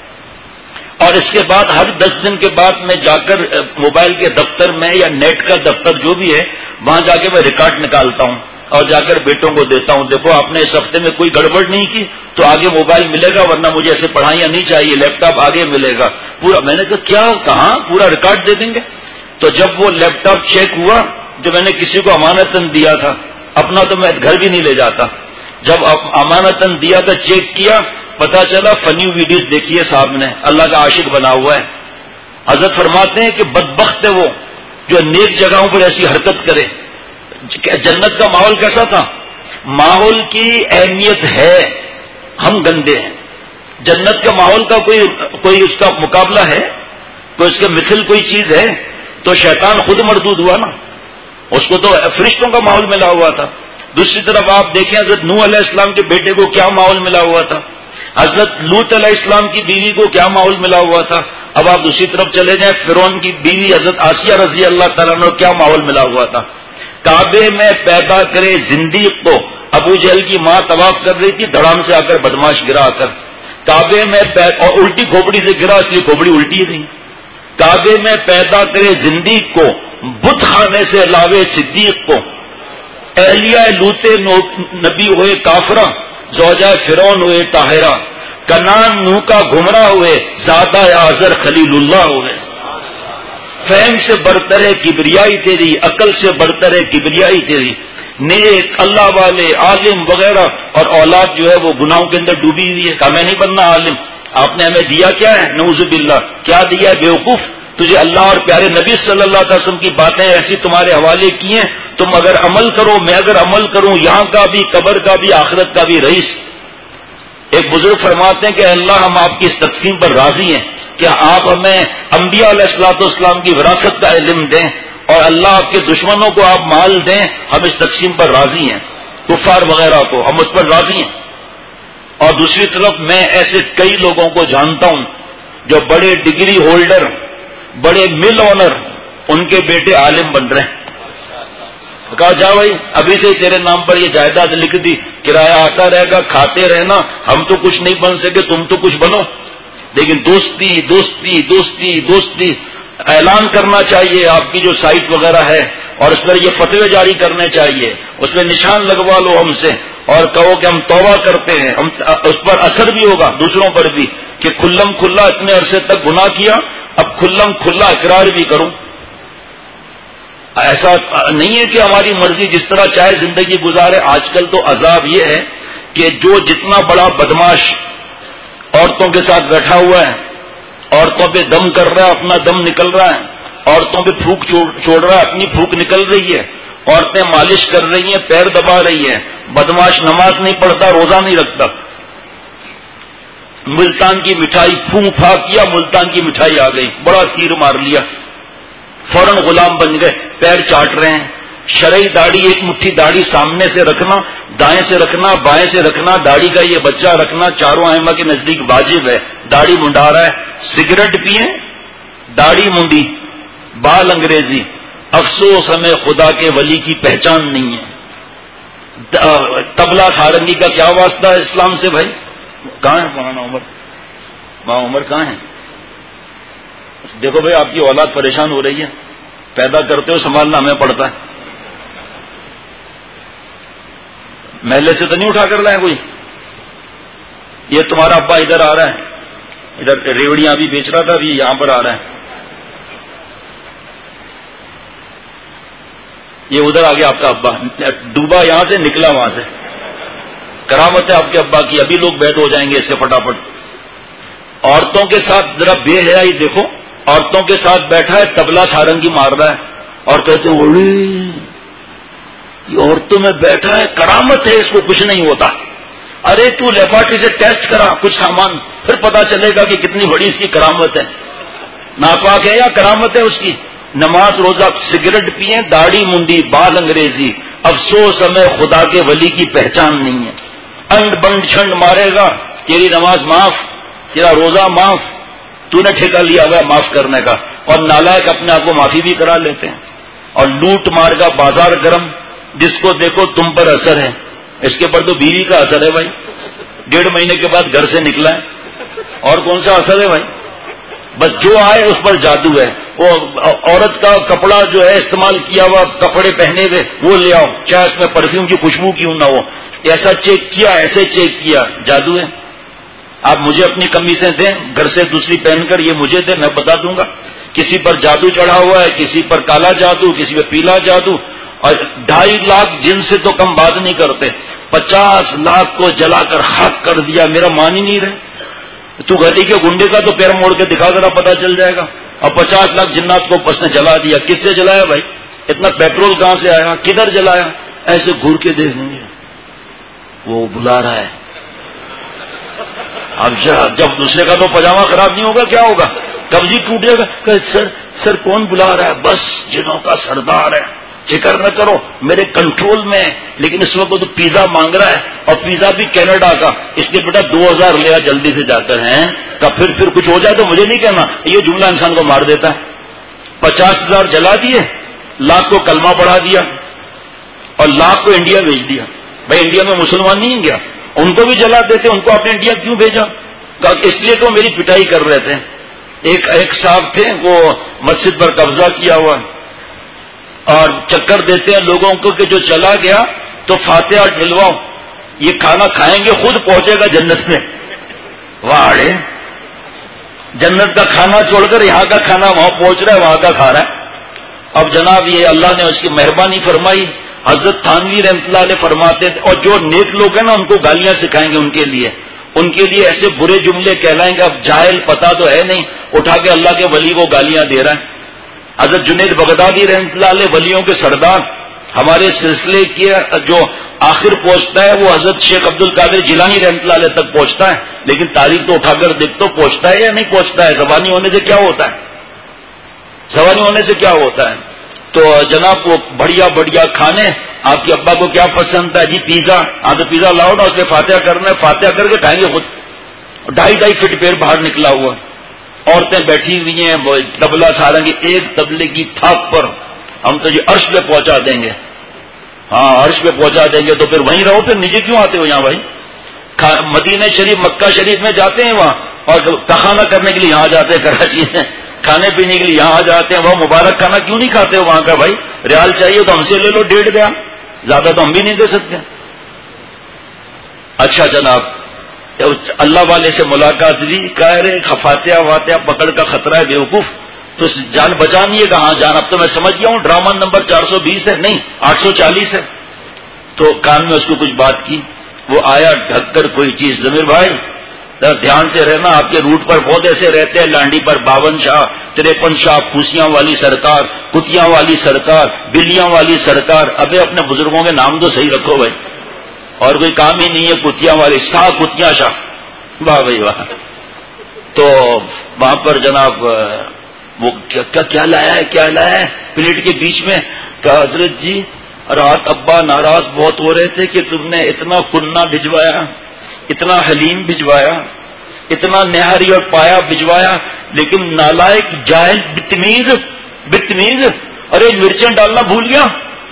اور اس کے بعد ہر دس دن کے بعد میں جا کر موبائل کے دفتر میں یا نیٹ کا دفتر جو بھی ہے وہاں جا کے میں ریکارڈ نکالتا ہوں. اور جا کر بیٹوں کو دیتا ہوں، دیکھو آپ نے اس ہفتے میں کوئی گڑبڑ نہیں کی تو آگے موبائل ملے گا، ورنہ مجھے ایسے پڑھائیاں نہیں چاہیے، لیپ ٹاپ آگے ملے گا پورا۔ میں نے کہا کیا کہاں پورا ریکارڈ دے دیں گے؟ تو جب وہ لیپ ٹاپ چیک ہوا جو میں نے کسی کو امانتاً دیا تھا، اپنا تو میں گھر بھی نہیں لے جاتا، جب امانتاً دیا تھا چیک کیا، پتا چلا فنی ویڈیوز دیکھیے صاحب نے، اللہ کا عاشق بنا ہوا ہے۔ حضرت فرماتے ہیں کہ بدبخت ہے وہ جو نیک جگہوں پر ایسی حرکت کرے۔ جنت کا ماحول کیسا تھا؟ ماحول کی اہمیت ہے، ہم گندے ہیں۔ جنت کا ماحول کا کوئی کوئی اس کا مقابلہ ہے؟ کوئی اس کے مثل کوئی چیز ہے؟ تو شیطان خود مردود ہوا نا، اس کو تو فرشتوں کا ماحول ملا ہوا تھا۔ دوسری طرف آپ دیکھیں حضرت نوح علیہ السلام کے بیٹے کو کیا ماحول ملا ہوا تھا، حضرت لوط علیہ السلام کی بیوی کو کیا ماحول ملا ہوا تھا۔ اب آپ دوسری طرف چلے جائیں، فرعون کی بیوی حضرت آسیہ رضی اللہ تعالیٰ عنہ کیا ماحول ملا ہوا تھا۔ کعبے میں پیدا کرے زندیق کو، ابو جہل کی ماں طواف کر رہی تھی، دھڑام سے آ کر بدماش گرا آ کر کعبے میں پید... اور الٹی کھوپڑی سے گرا، اس لیے کھوپڑی الٹی نہیں۔ کعبے میں پیدا کرے زندیق کو، بت خانے سے لاوے صدیق کو، اہلیہ لوط نبی ہوئے کافرہ، زوجہ فرعون ہوئے طاہرہ، کنان نوح کا گمراہ ہوئے، زادہ آزر خلیل اللہ ہوئے۔ فہم سے برتر ہے کبریائی تیری، عقل سے برتر ہے کبریائی تیری۔ نیک اللہ والے عالم وغیرہ اور اولاد جو ہے وہ گناہوں کے اندر ڈوبی ہوئی ہے۔ کہا میں نہیں بننا عالم، آپ نے ہمیں دیا کیا ہے؟ نعوذ باللہ، کیا دیا ہے بیوقوف؟ تجھے اللہ اور پیارے نبی صلی اللہ علیہ وسلم کی باتیں ایسی تمہارے حوالے کی ہیں، تم اگر عمل کرو، میں اگر عمل کروں، یہاں کا بھی، قبر کا بھی، آخرت کا بھی رئیس۔ ایک بزرگ فرماتے ہیں کہ اللہ ہم آپ کی اس تقسیم پر راضی ہیں کہ آپ ہمیں انبیاء علیہ الصلوۃ والسلام کی وراثت کا علم دیں، اور اللہ آپ کے دشمنوں کو آپ مال دیں، ہم اس تقسیم پر راضی ہیں، کفار وغیرہ کو ہم اس پر راضی ہیں۔ اور دوسری طرف میں ایسے کئی لوگوں کو جانتا ہوں جو بڑے ڈگری ہولڈر، بڑے مل اونر، ان کے بیٹے عالم بن رہے ہیں۔ کہا جا بھائی ابھی سے تیرے نام پر یہ جائیداد لکھ دی، کرایہ آتا رہے گا، کھاتے رہنا، ہم تو کچھ نہیں بن سکے، تم تو کچھ بنو۔ لیکن دوستی دوستی دوستی دوستی اعلان کرنا چاہیے، آپ کی جو سائٹ وغیرہ ہے، اور اس پر یہ فتوے جاری کرنے چاہیے، اس میں نشان لگوا لو ہم سے، اور کہو کہ ہم توبہ کرتے ہیں، ہم اس پر اثر بھی ہوگا دوسروں پر بھی، کہ کھلم کھلا اتنے عرصے تک گناہ کیا، اب کھلم کھلا اقرار بھی کروں۔ ایسا نہیں ہے کہ ہماری مرضی جس طرح چاہے زندگی گزارے۔ آج کل تو عذاب یہ ہے کہ جو جتنا بڑا بدماش عورتوں کے ساتھ بیٹھا ہوا ہے، عورتوں پہ دم کر رہا ہے، اپنا دم نکل رہا ہے، عورتوں پہ پھونک چھوڑ رہا ہے، اپنی پھونک نکل رہی ہے، عورتیں مالش کر رہی ہیں، پیر دبا رہی ہیں، بدماش نماز نہیں پڑھتا، روزہ نہیں رکھتا، ملتان کی مٹھائی پھونک پھاک کیا، ملتان کی مٹھائی آ گئی، بڑا تیر مار لیا، فوراً غلام بن گئے، پیر چاٹ رہے ہیں۔ شرعی داڑھی، ایک مٹھی داڑھی سامنے سے رکھنا، دائیں سے رکھنا، بائیں سے رکھنا، داڑھی کا یہ بچہ رکھنا چاروں ائمہ کے نزدیک واجب ہے۔ داڑھی منڈا رہا ہے، سگریٹ پیئیں، داڑھی منڈی، بال انگریزی، افسوس ہمیں خدا کے ولی کی پہچان نہیں ہے۔ تبلا سارنگی کا کیا واسطہ ہے اسلام سے بھائی؟ کہاں ہے مولانا عمر؟ ماں عمر کہاں ہے؟ دیکھو بھائی آپ کی اولاد پریشان ہو رہی ہے، پیدا کرتے ہو سنبھالنا ہمیں پڑتا ہے۔ محلے سے تو نہیں اٹھا کر لائے کوئی؟ یہ تمہارا ابا ادھر آ رہا ہے، ادھر ریوڑیاں بھی بیچ رہا تھا، ابھی یہاں پر آ رہا ہے، یہ ادھر آ گیا آپ کا ابا، ڈوبا یہاں سے، نکلا وہاں سے۔ کرامت ہے آپ کے ابا کی، ابھی لوگ بیت ہو جائیں گے اس سے فٹافٹ۔ عورتوں کے ساتھ ذرا بے حیائی دیکھو، عورتوں کے ساتھ بیٹھا ہے، تبلا سارنگی مار رہا ہے، اور کہتے ہیں یہ عورتوں میں بیٹھا ہے، کرامت ہے، اس کو کچھ نہیں ہوتا۔ ارے تو لیبارٹری سے ٹیسٹ کرا کچھ سامان، پھر پتا چلے گا کہ کتنی بڑی اس کی کرامت ہے۔ ناپاک ہے یا کرامت ہے اس کی؟ نماز روزہ، سگریٹ پیئیں، داڑھی منڈی، بال انگریزی، افسوس ہمیں خدا کے ولی کی پہچان نہیں ہے۔ انڈ بنڈ چھنڈ مارے گا، تیری نماز معاف، تیرا روزہ معاف، تو نے ٹھیکہ لیا ہوا ہے معاف کرنے کا، اور نالائق اپنے آپ کو معافی بھی کرا لیتے ہیں۔ اور لوٹ مار کا بازار گرم، جس کو دیکھو تم پر اثر ہے، اس کے پر تو بیوی کا اثر ہے بھائی، ڈیڑھ مہینے کے بعد گھر سے نکلا ہے، اور کون سا اثر ہے بھائی؟ بس جو آئے اس پر جادو ہے، وہ عورت کا کپڑا جو ہے استعمال کیا ہوا کپڑے پہنے ہوئے وہ لے آؤ، چاہے اس میں پرفیوم کی خوشبو کیوں نہ ہو، ایسا چیک کیا ایسے چیک کیا، جادو ہے۔ آپ مجھے اپنی قمیصیں دیں گھر سے دوسری پہن کر، یہ مجھے دیں، میں بتا دوں گا کسی پر جادو چڑھا ہوا ہے، کسی پر کالا جادو، کسی پر پیلا جادو، اور ڈھائی لاکھ جن سے تو کم بات نہیں کرتے، پچاس لاکھ کو جلا کر خاک کر دیا، میرا مان ہی نہیں رہے۔ تو گلی کے گنڈے کا تو پیر موڑ کے دکھا ذرا پتا چل جائے گا، اور پچاس لاکھ جنات کو بس نے جلا دیا، کس سے جلایا بھائی؟ اتنا پیٹرول کہاں سے آیا، کدھر جلایا؟ ایسے گھور کے دیکھیں گے وہ بلا رہا ہے۔ اب جب دوسرے کا تو پاجامہ خراب نہیں ہوگا کیا ہوگا؟ قبض ہی ٹوٹ جائے گا کہ سر سر کون بلا رہا ہے؟ بس جنوں کا سردار ہے، فکر نہ کرو میرے کنٹرول میں ہے، لیکن اس وقت تو پیزا مانگ رہا ہے، اور پیزا بھی کینیڈا کا، اس لیے بیٹا دو ہزار لیا جلدی سے جا کر ہیں کا، پھر پھر کچھ ہو جائے تو مجھے نہیں کہنا، یہ جملہ انسان کو مار دیتا ہے۔ پچاس ہزار جلا دیے، لاکھ کو کلمہ پڑھا دیا، اور لاکھ کو انڈیا بھیج دیا۔ بھائی انڈیا میں مسلمان نہیں گیا، ان کو بھی جلا دیتے، ان کو آپ نے انڈیا کیوں بھیجا؟ اس لیے تو میری پٹائی کر رہے تھے۔ ایک ایک صاحب تھے وہ مسجد پر قبضہ کیا ہوا، اور چکر دیتے ہیں لوگوں کو کہ جو چلا گیا تو فاتحہ ڈلواؤ، یہ کھانا کھائیں گے خود پہنچے گا جنت میں۔ واڑے جنت کا کھانا چھوڑ کر یہاں کا کھانا وہاں پہنچ رہا ہے، وہاں کا کھا رہا ہے۔ اب جناب یہ اللہ نے اس کی مہربانی فرمائی، حضرت تھانوی رحمۃ اللہ علیہ فرماتے تھے، اور جو نیک لوگ ہیں نا ان کو گالیاں سکھائیں گے، ان کے لیے ان کے لیے ایسے برے جملے کہلائیں گے، اب جاہل پتا تو ہے نہیں، اٹھا کے اللہ کے ولی کو گالیاں دے رہا ہے۔ حضرت جنید بغدادی رحمۃ اللہ علیہ ولیوں کے سردار، ہمارے سلسلے کے جو آخر پہنچتا ہے وہ حضرت شیخ عبد القادر جیلانی رحمۃ اللہ علیہ تک پہنچتا ہے، لیکن تاریخ تو اٹھا کر دیکھ تو پہنچتا ہے یا نہیں پہنچتا ہے؟ زبانی ہونے سے کیا ہوتا ہے؟ زبانی ہونے سے کیا ہوتا ہے؟ تو جناب وہ بڑھیا بڑھیا کھانے، آپ کے ابا کو کیا پسند ہے جی؟ پیزا، ہاں تو پیزا لاؤ نا، اس میں فاتحہ کرنا ہے، فاتحہ کر کے کھائیں گے خود۔ ڈھائی ڈھائی فٹ پیر باہر نکلا ہوا، عورتیں بیٹھی ہوئی ہیں، وہ تبلا سارنگی، ایک تبلے کی تھاپ پر ہم تو جی عرش پہ پہنچا دیں گے، ہاں عرش پہ پہنچا دیں گے، تو پھر وہیں رہو، پھر نیچے کیوں آتے ہو یہاں بھائی؟ مدینہ شریف مکہ شریف میں جاتے ہیں وہاں، اور تخانہ کرنے کے لیے یہاں جاتے ہیں کراچی میں، کھانے پینے کے لیے یہاں جاتے ہیں، وہ مبارک کھانا کیوں نہیں کھاتے ہو وہاں کا بھائی؟ ریال چاہیے تو ہم سے لے لو ڈیڑھ دیا، زیادہ تو ہم بھی نہیں دے سکتے۔ اچھا جناب اللہ والے سے ملاقات ہوئی، کہہ رہے فاتحہ واتحہ پکڑ کا خطرہ ہے بیوقوف، تو جان بچانی ہے کہاں جان؟ اب تو میں سمجھ گیا ہوں ڈرامہ نمبر چار سو بیس ہے، نہیں آٹھ سو چالیس ہے۔ تو کان میں اس کو کچھ بات کی، وہ آیا ڈھک کر کوئی چیز، ضمیر بھائی دھیان سے رہنا، آپ کے روٹ پر بہت ایسے رہتے ہیں، لانڈی پر باون شاہ، تریپن شاہ، پھوسیاں والی سرکار، کتیاں والی سرکار، بلیاں والی سرکار، ابے اپنے بزرگوں کے نام تو صحیح رکھو بھائی، اور کوئی کام ہی نہیں ہے، کتیاں والی شاہ، کتیاں شاہ، واہ بھائی واہ۔ تو وہاں پر جناب وہ کیا کیا لایا ہے کیا لایا ہے پلیٹ کے بیچ میں؟ کہا حضرت جی رات ابا ناراض بہت ہو رہے تھے کہ تم نے اتنا کننا بھجوایا، اتنا حلیم بھجوایا، اتنا نہاری اور پایا بھجوایا، لیکن نالائق جاہل بدتمیز بدتمیز ارے مرچیں ڈالنا بھول گیا۔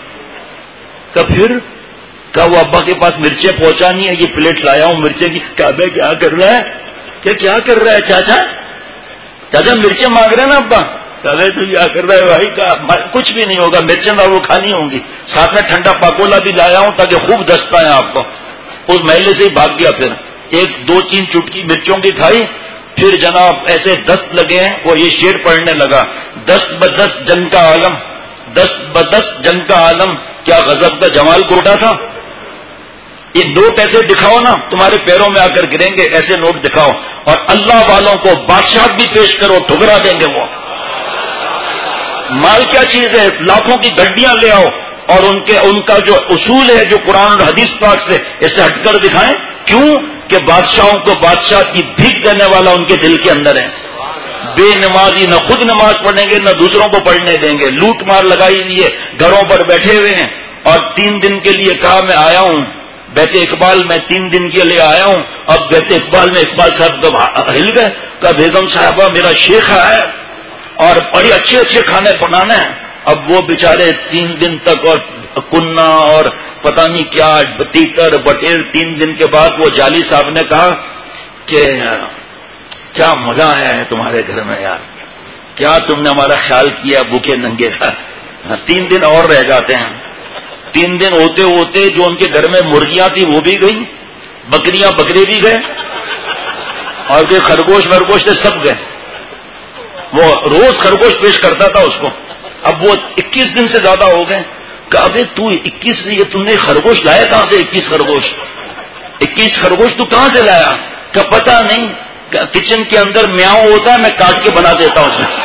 کہ پھر کہ وہ ابا کے پاس مرچیں پہنچانی ہے، یہ پلیٹ لایا ہوں مرچیں کی۔ کہ بھائی کیا کر رہا ہے؟ کہ کیا کر رہا ہے چاچا؟ چاچا مرچیں مانگ رہے ہیں نا ابا؟ کہ تو کیا کر رہا ہے بھائی؟ کا کچھ بھی نہیں ہوگا، مرچیں وہ کھانی ہوں گی، ساتھ میں ٹھنڈا پاکولا بھی لایا ہوں تاکہ خوب دستا ہے آپ کو۔ اس محلے سے ہی بھاگ گیا، پھر ایک دو تین چٹکی مرچوں کی کھائی، پھر جناب ایسے دست لگے ہیں، وہ یہ شعر پڑھنے لگا، دست بدست جنگ کا عالم، دست بدست جنگ کا عالم، کیا غضب کا جمال کوٹا تھا۔ یہ نوٹ ایسے دکھاؤ نا، تمہارے پیروں میں آ کر گریں گے، ایسے نوٹ دکھاؤ، اور اللہ والوں کو بادشاہ بھی پیش کرو، ٹھکرا دیں گے وہ۔ مال کیا چیز ہے؟ لاکھوں کی گڈیاں لے آؤ، اور ان کے ان کا جو اصول ہے جو قرآن اور حدیث پاک سے اسے ہٹ کر دکھائیں، کیوں کہ بادشاہوں کو بادشاہ کی بھیک دینے والا ان کے دل کے اندر ہے۔ بے نمازی نہ خود نماز پڑھیں گے نہ دوسروں کو پڑھنے دیں گے، لوٹ مار لگائی لیے گھروں پر بیٹھے ہوئے ہیں، اور تین دن کے لیے کہا میں آیا ہوں بیت اقبال میں، تین دن کے لیے آیا ہوں۔ اب بیت اقبال میں اقبال صاحب جب ہل گئے، کہا بیگم صاحبہ میرا شیخ ہے اور بڑے اچھے اچھے کھانے بنانے ہیں۔ اب وہ بیچارے تین دن تک اور کننا اور پتہ نہیں کیا تیتر بٹیر، تین دن کے بعد وہ جالی صاحب نے کہا کہ کیا مزہ ہے تمہارے گھر میں یار، کیا تم نے ہمارا خیال کیا بھوکے ننگے کا؟ تین دن اور رہ جاتے ہیں. تین دن ہوتے ہوتے جو ان کے گھر میں مرغیاں تھی وہ بھی گئی, بکریاں بکرے بھی گئے, اور کوئی خرگوش ورگوش تھے سب گئے. وہ روز خرگوش پیش کرتا تھا اس کو, اب وہ اکیس دن سے زیادہ ہو گئے. کہ ابھی تو اکیس یہ تم نے خرگوش لایا کہاں سے؟ اکیس خرگوش اکیس خرگوش تو کہاں سے لایا؟ کہ پتہ نہیں, کچن کے اندر میاؤں ہوتا ہے, میں کاٹ کے بنا دیتا ہوں اسے.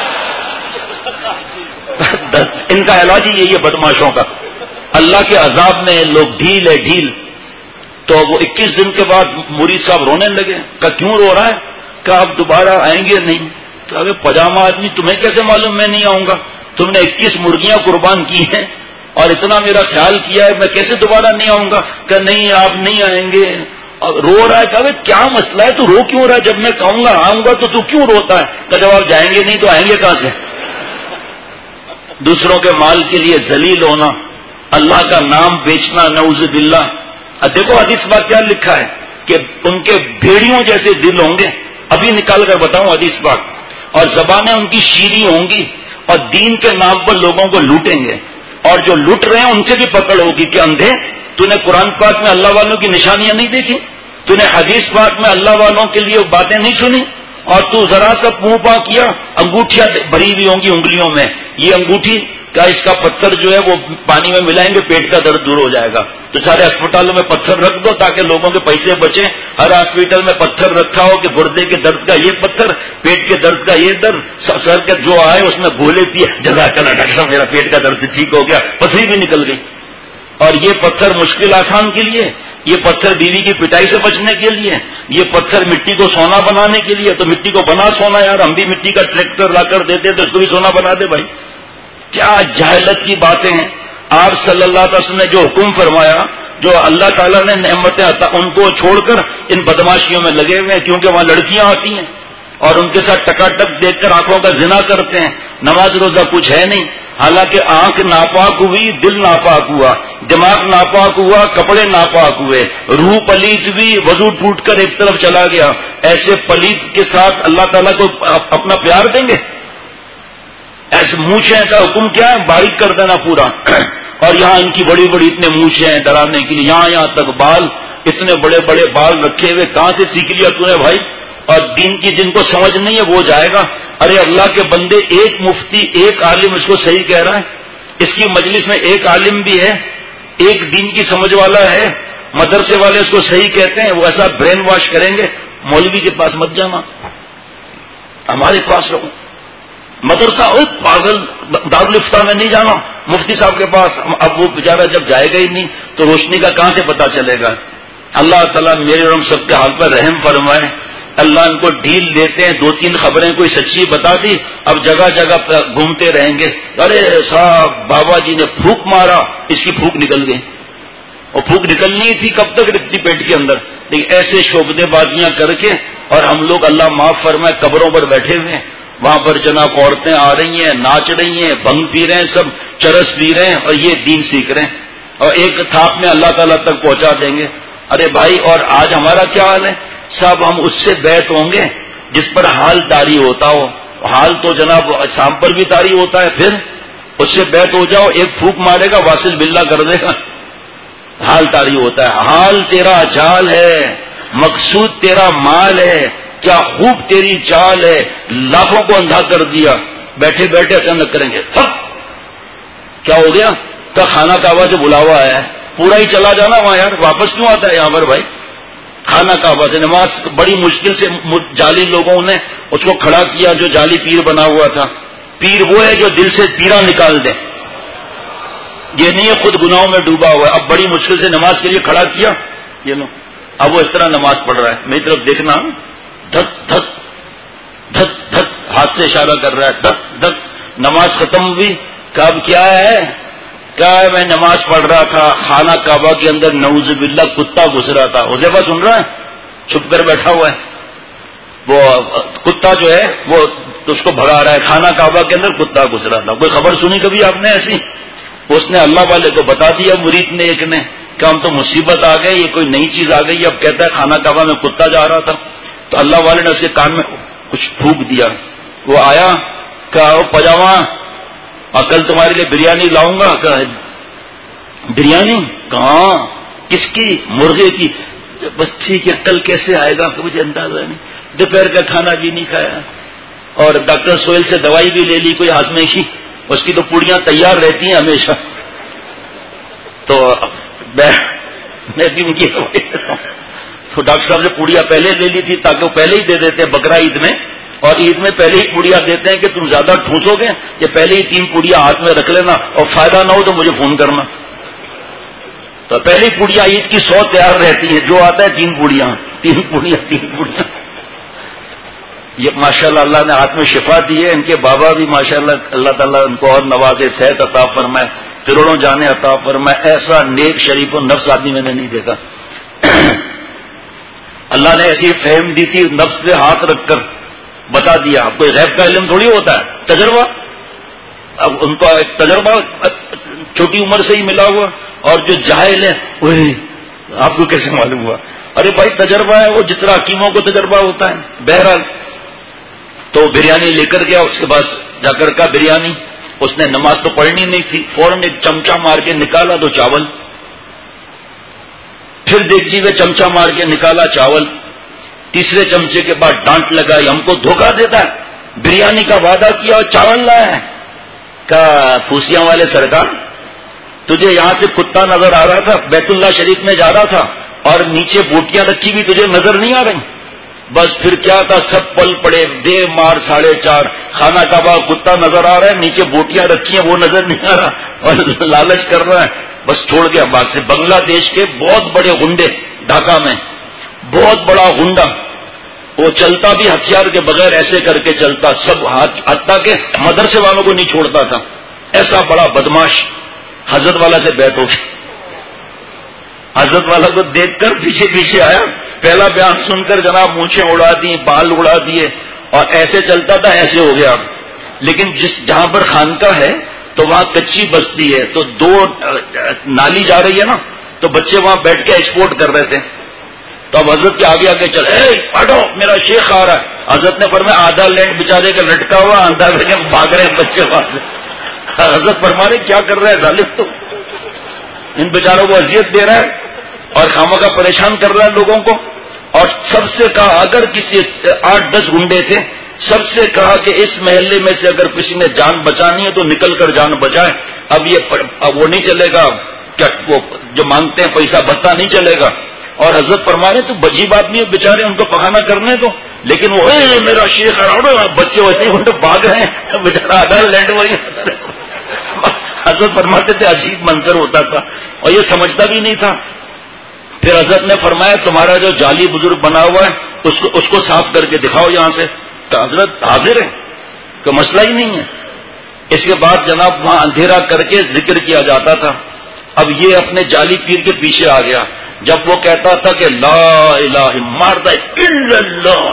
ان کا علاج ہی یہی ہے بدماشوں کا. اللہ کے عذاب میں لوگ ڈھیل ہے ڈھیل. تو وہ اکیس دن کے بعد مرید صاحب رونے لگے. کہ کیوں رو رہا ہے؟ کہ آپ دوبارہ آئیں گے نہیں. کہ ابھی پجامہ آدمی تمہیں کیسے معلوم میں نہیں آؤں گا؟ تم نے اکیس مرغیاں قربان کی ہیں اور اتنا میرا خیال کیا ہے, میں کیسے دوبارہ نہیں آؤں گا؟ کہ نہیں آپ نہیں آئیں گے. اور رو رہا ہے. کہ کیا مسئلہ ہے, تو رو کیوں رہا ہے؟ جب میں کہوں گا آؤں گا تو تو کیوں روتا ہے؟ کہ جب آپ جائیں گے نہیں تو آئیں گے کہاں سے؟ دوسروں کے مال کے لیے ذلیل ہونا, اللہ کا نام بیچنا, نعوذ باللہ. دیکھو حدیث بات کیا لکھا ہے کہ ان کے بھیڑیوں جیسے دل ہوں گے. ابھی نکال کر بتاؤں حدیث بات. اور زبانیں ان کی شیریں ہوں گی, اور دین کے نام پر لوگوں کو لوٹیں گے. اور جو لوٹ رہے ہیں ان سے بھی پکڑ ہوگی کہ اندھے, تو نے قرآن پاک میں اللہ والوں کی نشانیاں نہیں دیکھی؟ تو نے حدیث پاک میں اللہ والوں کے لیے باتیں نہیں سنی؟ اور تو ذرا سا منہ پا کیا, انگوٹھیاں بھری ہوئی ہوں گی انگلیوں میں. یہ انگوٹھی کا اس کا پتھر جو ہے وہ پانی میں ملائیں گے, پیٹ کا درد دور ہو جائے گا. تو سارے اسپتالوں میں پتھر رکھ دو تاکہ لوگوں کے پیسے بچیں. ہر ہاسپٹل میں پتھر رکھا ہو کہ گردے کے درد کا یہ پتھر, پیٹ کے درد کا یہ درد, سر کے جو آئے اس میں گھولے پیے, جزاک اللہ ڈاکٹر صاحب میرا پیٹ کا درد ٹھیک ہو گیا, پتھری بھی نکل گئی. اور یہ پتھر مشکل آسان کے لیے, یہ پتھر بیوی کی پٹائی سے بچنے کے لیے, یہ پتھر مٹی کو سونا بنانے کے لیے. تو مٹی کو بنا سونا یار, ہم بھی مٹی کا ٹریکٹر لا کر دیتے تو اس کو بھی سونا بنا دے بھائی. کیا جہالت کی باتیں ہیں. آپ صلی اللہ علیہ وسلم نے جو حکم فرمایا, جو اللہ تعالیٰ نے نعمتیں عطا, ان کو چھوڑ کر ان بدماشیوں میں لگے ہوئے ہیں. کیونکہ وہاں لڑکیاں آتی ہیں اور ان کے ساتھ ٹکاٹک دیکھ کر آنکھوں کا زنا کرتے ہیں. نماز روزہ کچھ ہے نہیں, حالانکہ آنکھ ناپاک ہوئی, دل ناپاک ہوا, دماغ ناپاک ہوا, کپڑے ناپاک ہوئے, روح پلیت ہوئی, وضو ٹوٹ کر ایک طرف چلا گیا. ایسے پلیت کے ساتھ اللہ تعالیٰ کو اپنا پیار دیں گے؟ ایسے مونچھیں کا حکم کیا ہے؟ باریک کر دینا پورا. اور یہاں ان کی بڑی بڑی اتنے مونچھیں ہیں ڈرانے کے لیے, یہاں یہاں تک بال, اتنے بڑے بڑے بال رکھے ہوئے. کہاں سے سیکھ لیا تو نے بھائی؟ اور دین کی جن کو سمجھ نہیں ہے وہ جائے گا. ارے اللہ کے بندے, ایک مفتی ایک عالم اس کو صحیح کہہ رہا ہے, اس کی مجلس میں ایک عالم بھی ہے, ایک دین کی سمجھ والا ہے, مدرسے والے اس کو صحیح کہتے ہیں. وہ ایسا برین واش کریں گے, مولوی کے پاس مت جانا, ہمارے پاس رہو. مدرسہ اوہ پاگل, دارالفتہ میں نہیں جانا, مفتی صاحب کے پاس. اب وہ بیچارہ جب جائے گا ہی نہیں تو روشنی کا کہاں سے پتا چلے گا؟ اللہ تعالیٰ میرے اور ہم سب کے حال پر رحم فرمائے. اللہ ان کو ڈھیل دیتے ہیں. دو تین خبریں کوئی سچی بتا دی, اب جگہ جگہ گھومتے رہیں گے. ارے صاحب بابا جی نے پھونک مارا, اس کی پھونک نکل گئی. اور پھونک نکلنی تھی کب تک رکھتی پیٹ کے اندر. لیکن ایسے شوبدے بازیاں کر کے, اور ہم لوگ اللہ معاف فرمائے قبروں پر بیٹھے ہوئے ہیں. وہاں پر جناب عورتیں آ رہی ہیں, ناچ رہی ہیں, بھنگ پی رہے ہیں, سب چرس پی رہے ہیں, اور یہ دین سیکھ رہے ہیں, اور ایک تھاپ میں اللہ تعالیٰ تک پہنچا دیں گے. ارے بھائی, اور آج ہمارا کیا حال ہے صاحب؟ ہم اس سے بیت ہوں گے جس پر حال طاری ہوتا ہو. حال تو جناب شام پر بھی طاری ہوتا ہے, پھر اس سے بیت ہو جاؤ, ایک پھونک مارے گا واصل باللہ کر دے گا, حال طاری ہوتا ہے. حال تیرا جال ہے, مقصود تیرا مال ہے, کیا خوب تیری چال ہے, لاکھوں کو اندھا کر دیا. بیٹھے بیٹھے اچانک کریں گے کیا ہو گیا؟ تو خانہ کعبہ سے بلاوا آیا ہے, پورا ہی چلا جانا وہاں یار, واپس کیوں آتا ہے یہاں پر بھائی؟ خانہ کعبہ سے نماز بڑی مشکل سے جعلی لوگوں نے اس کو کھڑا کیا, جو جعلی پیر بنا ہوا تھا. پیر وہ ہے جو دل سے پیرا نکال دے, یہ نہیں ہے خود گناہوں میں ڈوبا ہوا ہے. اب بڑی مشکل سے نماز کے لیے کھڑا کیا, یہ لو, اب وہ اس طرح نماز پڑھ رہا ہے. میری طرف دیکھنا, دھک دھک دھک دھک, ہاتھ سے اشارہ کر رہا ہے, دھک دھک. نماز ختم ہوئی, کب کیا ہے؟ کیا ہے؟ میں نماز پڑھ رہا تھا, خانہ کعبہ کے اندر نعوذ باللہ کتا گھس رہا تھا. حذیفہ سن رہا ہے, چھپ کر بیٹھا ہوا ہے. وہ کتا جو ہے وہ اس کو بھگا رہا ہے, خانہ کعبہ کے اندر کتا گھس رہا تھا. کوئی خبر سنی کبھی آپ نے ایسی؟ اس نے اللہ والے کو بتا دیا, مرید نے ایک نے, کہ ہم تو مصیبت آ گئی, یہ کوئی نئی چیز آ گئی. اب کہتا ہے خانہ کعبہ میں کتا جا رہا تھا. تو اللہ والے نے اس کے کان میں کچھ پھونک دیا. وہ آیا کہا پجامہ اور کل تمہارے لیے بریانی لاؤں گا. کہا بریانی کہاں کس کی؟ مرغے کی. بس ٹھیک ہے کل کیسے آئے گا مجھے اندازہ نہیں. دوپہر کا کھانا بھی نہیں کھایا اور ڈاکٹر سہیل سے دوائی بھی لے لی کوئی ہاضمے کی, اس کی تو پوڑیاں تیار رہتی ہیں ہمیشہ. تو میں بھی ان کی تو ڈاکٹر صاحب سے پوڑیاں پہلے لے لی تھی تاکہ وہ پہلے ہی دے دیتے ہیں بقرہ عید میں, اور عید میں پہلے ہی پوڑیاں دیتے ہیں کہ تم زیادہ ٹھوسو گے یہ پہلے ہی تین پوڑیاں ہاتھ میں رکھ لینا اور فائدہ نہ ہو تو مجھے فون کرنا. تو پہلی پوڑیاں عید کی سو تیار رہتی ہیں, جو آتا ہے تین پوڑیاں تین پوڑیاں تین پوڑیاں. یہ ماشاءاللہ اللہ نے ہاتھ میں شفا دی ہے. ان کے بابا بھی ماشاءاللہ اللہ تعالیٰ ان کو اور نوازے, صحت عطا فرمائے, کروڑوں جانے عطا فرمائے. ایسا نیک شریف و نفس آدمی میں نے نہیں دیکھا. اللہ نے ایسی فہم دی تھی, نفس پہ ہاتھ رکھ کر بتا دیا. کوئی غیب کا علم تھوڑی ہوتا ہے, تجربہ. اب ان کا ایک تجربہ چھوٹی عمر سے ہی ملا ہوا, اور جو جاہل ہے وہی آپ کو کیسے معلوم ہوا؟ ارے بھائی تجربہ ہے, وہ جتنا حکیموں کو تجربہ ہوتا ہے. بہرحال تو بریانی لے کر گیا, اس کے پاس جا کر کا بریانی. اس نے نماز تو پڑھنی نہیں تھی, فوراً ایک چمچہ مار کے نکالا تو چاول, پھر دیکھیے میں چمچہ مار کے نکالا چاول. تیسرے چمچے کے بعد ڈانٹ لگائی, ہم کو دھوکہ دیتا ہے, بریانی کا وعدہ کیا اور چاول لایا ہے. کہا پھوسیاں والے سرکار, تجھے یہاں سے کتا نظر آ رہا تھا, بیت اللہ شریف میں جا رہا تھا, اور نیچے بوٹیاں رکھی بھی تجھے نظر نہیں آ رہی؟ بس پھر کیا تھا, سب پل پڑے, دے مار ساڑھے چار, کھانا کعبہ کتا نظر آ رہا ہے, نیچے بوٹیاں رکھی ہیں وہ نظر نہیں آ رہا, اور لالچ کر رہا ہے. بس چھوڑ گیا باغ سے. بنگلہ دیش کے بہت بڑے گنڈے ڈھاکہ میں, بہت بڑا گنڈا, وہ چلتا بھی ہتھیار کے بغیر ایسے کر کے چلتا, سب حتیٰ کہ مدرسے والوں کو نہیں چھوڑتا تھا. ایسا بڑا بدماش حضرت والا سے بیٹھ ہو. حضرت والا کو دیکھ کر پیچھے پیچھے آیا, پہلا بیان سن کر جناب مونچھیں اڑا دی, بال اڑا دیے, اور ایسے چلتا تھا ایسے ہو گیا. لیکن جس جہاں پر خانقاہ ہے تو وہاں کچی بستی ہے, تو دو نالی جا رہی ہے نا, تو بچے وہاں بیٹھ کے ایکسپورٹ کر رہے تھے. تو اب حضرت کے آگے آگے چل, اے ہٹو میرا شیخ آ رہا ہے. حضرت نے فرمایا آدھا لینڈ بےچارے کا لٹکا ہوا, آدھا لینڈ بھاگ رہے ہیں بچے وہاں سے. حضرت فرما رہے کیا کر رہا ہے ظالم, تو ان بیچاروں کو اذیت دے رہا ہے اور خامخواہ پریشان کر رہا ہے لوگوں کو. اور سب سے کہا, اگر کسی آٹھ دس گنڈے تھے, سب سے کہا کہ اس محلے میں سے اگر کسی نے جان بچانی ہے تو نکل کر جان بچائے. اب یہ اب وہ نہیں چلے گا, کیا وہ جو مانگتے ہیں پیسہ بھتا نہیں چلے گا. اور حضرت فرما رہے تو بجیب آدمی ہے بیچارے, ان کو پخانا کرنے دو. لیکن وہ اے میرا شیخ بچے ویسے ہی بھاگ رہے ہیں, بیچارا آدھا لینڈ وہی. حضرت فرماتے تھے عجیب منظر ہوتا تھا, اور یہ سمجھتا بھی نہیں تھا. پھر حضرت نے فرمایا تمہارا جو جعلی بزرگ بنا ہوا ہے اس کو اس کو صاف کر کے دکھاؤ یہاں سے. تو حضرت حاضر ہے, کوئی مسئلہ ہی نہیں ہے. اس کے بعد جناب وہاں اندھیرا کر کے ذکر کیا جاتا تھا. اب یہ اپنے جعلی پیر کے پیچھے آ گیا. جب وہ کہتا تھا کہ لا الہ مارتا الا اللہ,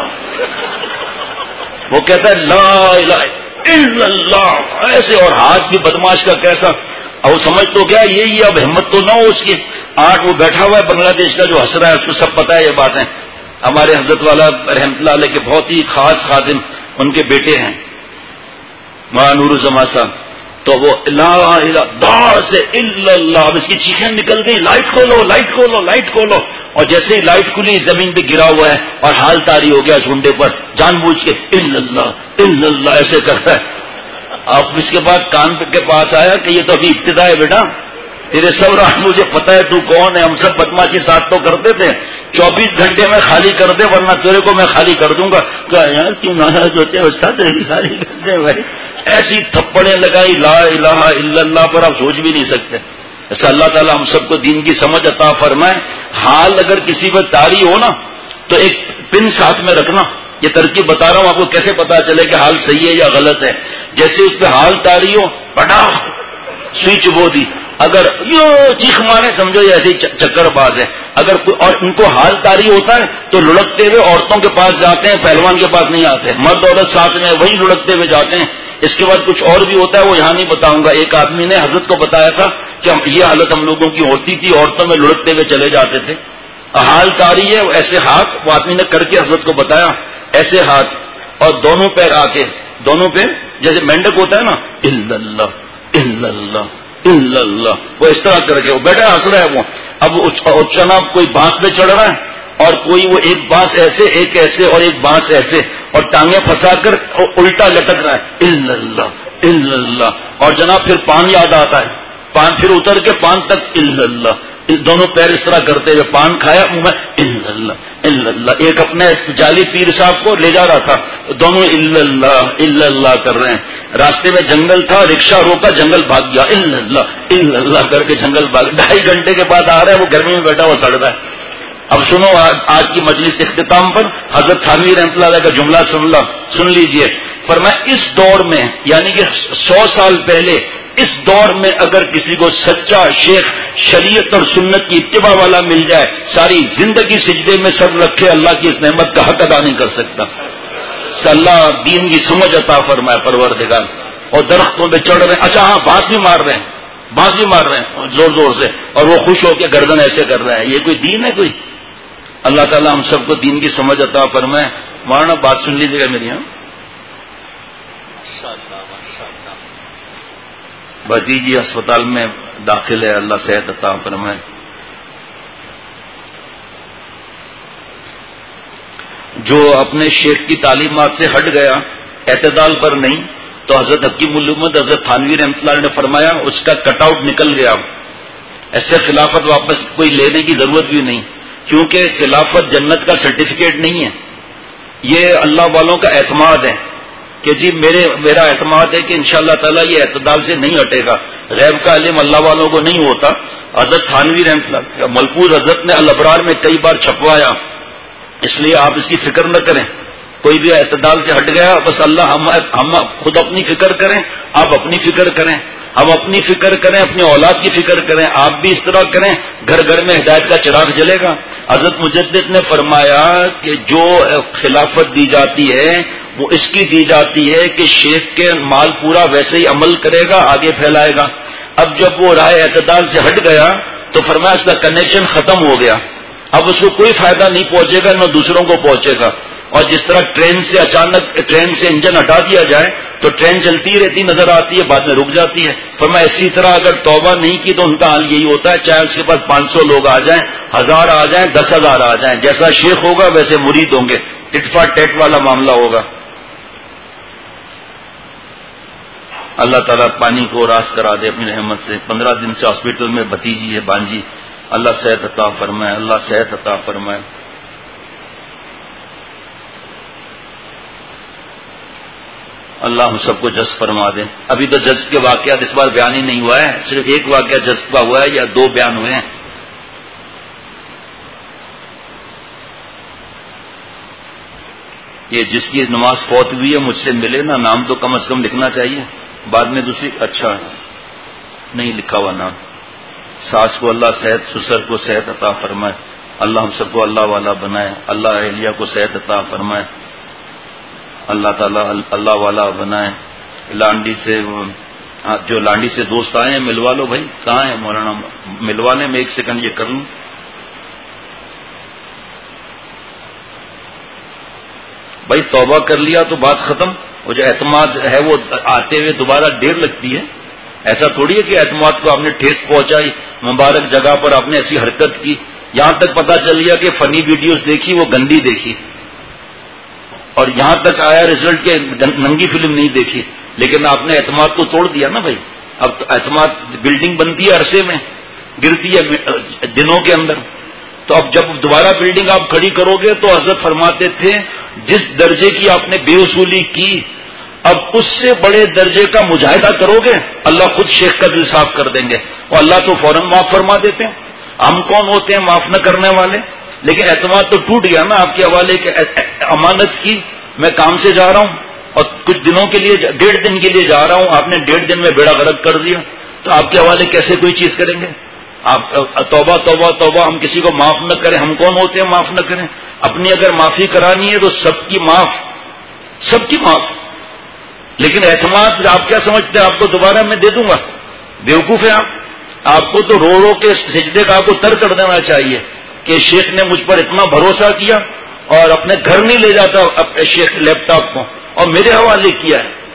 وہ کہتا ہے لا الہ الا اللہ ایسے, اور ہاتھ بھی بدماش کا کیسا. اور سمجھ تو کیا یہی, اب ہمت تو نہ ہو اس کی. آٹھ وہ بیٹھا ہوا ہے بنگلہ دیش کا جو ہنس رہا ہے, اس کو سب پتا ہے یہ باتیں. ہمارے حضرت والا رحمت اللہ علیہ کے بہت ہی خاص خادم ان کے بیٹے ہیں مولانا نور الزما صاحب. تو وہ لا الہ دار سے الا اللہ, اب اس کی چیخیں نکل گئی, لائٹ کھولو لائٹ کھولو لائٹ کھولو. اور جیسے ہی لائٹ کھلی زمین پہ گرا ہوا ہے اور حال تاری ہو گیا جھنڈے پر, جان بوجھ کے الا اللہ الا اللہ ایسے کرتا ہے. اب اس کے بعد کان کے پاس آیا کہ یہ تو ابھی ابتدا ہے بیٹا, تیرے سب راز مجھے پتا ہے تو کون ہے, ہم سب بدماشی ساتھ تو کرتے تھے, چوبیس گھنٹے میں خالی کر دے ورنہ تیرے کو میں خالی کر دوں گا. کہا یار کیوں ناراض ہوتے ہیں استاد, خالی کر دے بھائی. ایسی تھپڑیں لگائی لا الہ الا اللہ پر, آپ سوچ بھی نہیں سکتے. ایسا اللہ تعالیٰ ہم سب کو دین کی سمجھ عطا فرمائے. حال اگر کسی پر تاری ہو نا تو ایک پن ساتھ میں رکھنا. یہ ترکیب بتا رہا ہوں آپ کو کیسے پتا چلے کہ حال صحیح ہے یا غلط ہے. جیسے اس پہ حال تاری ہو, بٹا سوئچ وہ دی, اگر یو چیخ مارے سمجھو یہ ایسے ہی چکر باز ہے. اگر اور ان کو حال تاری ہوتا ہے تو لڑکتے ہوئے عورتوں کے پاس جاتے ہیں, پہلوان کے پاس نہیں آتے. مرد عورت ساتھ میں وہی لڑکتے ہوئے جاتے ہیں. اس کے بعد کچھ اور بھی ہوتا ہے, وہ یہاں نہیں بتاؤں گا. ایک آدمی نے حضرت کو بتایا تھا کہ یہ حالت ہم لوگوں کی ہوتی تھی, عورتوں میں لڑکتے ہوئے چلے جاتے تھے. حال تاری ہے ایسے ہاتھ, وہ آدمی نے کر کے حضرت کو بتایا ایسے ہاتھ, اور دونوں پیر آ کے دونوں پیر جیسے مینڈک ہوتا ہے نا، الا اللہ الا اللہ الا اللہ، وہ اس طرح کر کے وہ بیٹا ہنس رہا ہے وہ. اب جناب کوئی بانس پہ چڑھ رہا ہے اور کوئی وہ ایک بانس ایسے ایک ایسے اور ایک بانس ایسے اور ٹانگیں پھنسا کر الٹا لٹک رہا ہے، الا اللہ الا اللہ. اور جناب پھر پان یاد آتا ہے، پان پھر اتر کے پان تک الا اللہ، دونوں پیر اس طرح کرتے ہوئے پان کھایا منہ میں الا اللہ الا اللہ. ایک اپنے جعلی پیر صاحب کو لے جا رہا تھا، دونوں الا اللہ الا اللہ کر رہے ہیں. راستے میں جنگل تھا، رکشا روکا، جنگل بھاگ گیا، الا اللہ الا اللہ کر کے جنگل بھاگ. ڈھائی گھنٹے کے بعد آ رہا ہے، وہ گرمی میں بیٹھا ہوا سڑ رہا ہے. اب سنو آج کی مجلس اختتام پر حضرت تھانوی رحمۃ اللہ علیہ کا جملہ سن لو، سن لیجئے. فرمایا اس دور میں یعنی کہ سو سال پہلے اس دور میں اگر کسی کو سچا شیخ شریعت اور سنت کی اتباع والا مل جائے، ساری زندگی سجدے میں سر رکھے اللہ کی اس نعمت کا حق ادا نہیں کر سکتا. اللہ دین کی سمجھ عطا فرمائے پروردگار. اور درختوں پہ چڑھ رہے ہیں، اچھا ہاں بانس بھی مار رہے ہیں، بانس بھی مار رہے ہیں زور زور سے، اور وہ خوش ہو کے گردن ایسے کر رہے ہیں. یہ کوئی دین ہے؟ کوئی اللہ تعالیٰ ہم سب کو دین کی سمجھ عطا فرمائے. مولانا بات سن لیجیے گا میری. ہاں بھتیجی اسپتال میں داخل ہے، اللہ صحت عطا فرمائے. جو اپنے شیخ کی تعلیمات سے ہٹ گیا، اعتدال پر نہیں، تو حضرت حکیم الامت حضرت تھانوی رحمۃ اللہ نے فرمایا اس کا کٹ آؤٹ نکل گیا. ایسے خلافت واپس کوئی لینے کی ضرورت بھی نہیں، کیونکہ خلافت جنت کا سرٹیفکیٹ نہیں ہے. یہ اللہ والوں کا اعتماد ہے کہ جی میرے میرا اعتماد ہے کہ انشاءاللہ تعالیٰ یہ اعتدال سے نہیں ہٹے گا. غیب کا علم اللہ والوں کو نہیں ہوتا. حضرت تھانوی رحمۃ اللہ ملفوظ حضرت نے الابرار میں کئی بار چھپوایا، اس لیے آپ اس کی فکر نہ کریں. کوئی بھی اعتدال سے ہٹ گیا بس اللہ ہم ہم خود اپنی فکر کریں، آپ اپنی فکر کریں، ہم اپنی فکر کریں، اپنی اولاد کی فکر کریں. آپ بھی اس طرح کریں، گھر گھر میں ہدایت کا چراغ جلے گا. حضرت مجدد نے فرمایا کہ جو خلافت دی جاتی ہے وہ اس کی دی جاتی ہے کہ شیخ کے مال پورا ویسے ہی عمل کرے گا، آگے پھیلائے گا. اب جب وہ رائے اعتدال سے ہٹ گیا تو فرمایا اس کا کنیکشن ختم ہو گیا. اب اس کو کوئی فائدہ نہیں پہنچے گا، نہ دوسروں کو پہنچے گا. اور جس طرح ٹرین سے اچانک ٹرین سے انجن ہٹا دیا جائے تو ٹرین چلتی رہتی نظر آتی ہے، بعد میں رک جاتی ہے. فرمایا اسی طرح اگر توبہ نہیں کی تو ان کا حال یہی ہوتا ہے، چاہے اس کے پاس پانچ سو لوگ آ جائیں، ہزار آ جائیں، دس ہزار آ جائیں، جیسا شیخ ہوگا ویسے مرید ہوں گے. ٹٹ فار ٹیٹ والا معاملہ ہوگا. اللہ تعالیٰ پانی کو راس کرا دے اپنی رحمت سے. پندرہ دن سے ہاسپٹل میں بھتیجی ہے بانجی، اللہ صحت عطا فرمائے، اللہ صحت عطا فرمائے. اللہ ہم سب کو جذب فرما دے. ابھی تو جذب کے واقعات اس بار بیان ہی نہیں ہوا ہے، صرف ایک واقعہ جذب کا ہوا ہے یا دو بیان ہوئے ہیں. یہ جس کی نماز فوت ہوئی ہے مجھ سے ملے نا، نام تو کم از کم لکھنا چاہیے. بعد میں دوسری اچھا نہیں لکھا ہوا نام. ساس کو اللہ صحت، سسر کو صحت عطا فرمائے. اللہ ہم سب کو اللہ والا بنائے. اللہ اہلیہ کو صحت عطا فرمائے. اللہ تعالیٰ اللہ والا بنائے. لانڈی سے جو لانڈی سے دوست آئے ہیں ملوا لو بھائی. کہاں ہے مولانا؟ ملوانے میں ایک سیکنڈ یہ کر لوں. بھائی توبہ کر لیا تو بات ختم. وہ جو اعتماد ہے وہ آتے ہوئے دوبارہ دیر لگتی ہے. ایسا تھوڑی ہے کہ اعتماد کو آپ نے ٹھیس پہنچائی، مبارک جگہ پر آپ نے ایسی حرکت کی، یہاں تک پتا چل گیا کہ فنی ویڈیوز دیکھی وہ گندی دیکھی، اور یہاں تک آیا رزلٹ کے ننگی فلم نہیں دیکھی. لیکن آپ نے اعتماد کو توڑ دیا نا بھائی. اب تو اعتماد بلڈنگ بنتی ہے عرصے میں، گرتی ہے دنوں کے اندر. تو اب جب دوبارہ بلڈنگ آپ کھڑی کرو گے تو حضرت فرماتے تھے جس درجے کی آپ نے بے اصولی کی، اب اس سے بڑے درجے کا مجاہدہ کرو گے اللہ خود شیخ کا دل صاف کر دیں گے. اور اللہ تو فوراً معاف فرما دیتے ہیں. ہم کون ہوتے ہیں معاف نہ کرنے والے؟ لیکن اعتماد تو ٹوٹ گیا نا آپ کے حوالے کے امانت کی. میں کام سے جا رہا ہوں اور کچھ دنوں کے لیے ڈیڑھ دن کے لیے جا رہا ہوں، آپ نے ڈیڑھ دن میں بیڑا غرق کر دیا، تو آپ کے حوالے کیسے کوئی چیز کریں گے؟ آپ توبہ توبہ توبہ. ہم کسی کو معاف نہ کریں. ہم کون ہوتے ہیں معاف نہ کریں؟ اپنی اگر معافی کرانی ہے تو سب کی معاف، سب کی معاف. لیکن اعتماد آپ کیا سمجھتے ہیں آپ کو دوبارہ میں دے دوں گا؟ بیوقوف ہے آپ. آپ کو تو رو رو کے سجدے کا آپ کو تر کر دینا چاہیے کہ شیخ نے مجھ پر اتنا بھروسہ کیا اور اپنے گھر نہیں لے جاتا اپنے شیخ لیپ ٹاپ کو اور میرے حوالے کیا ہے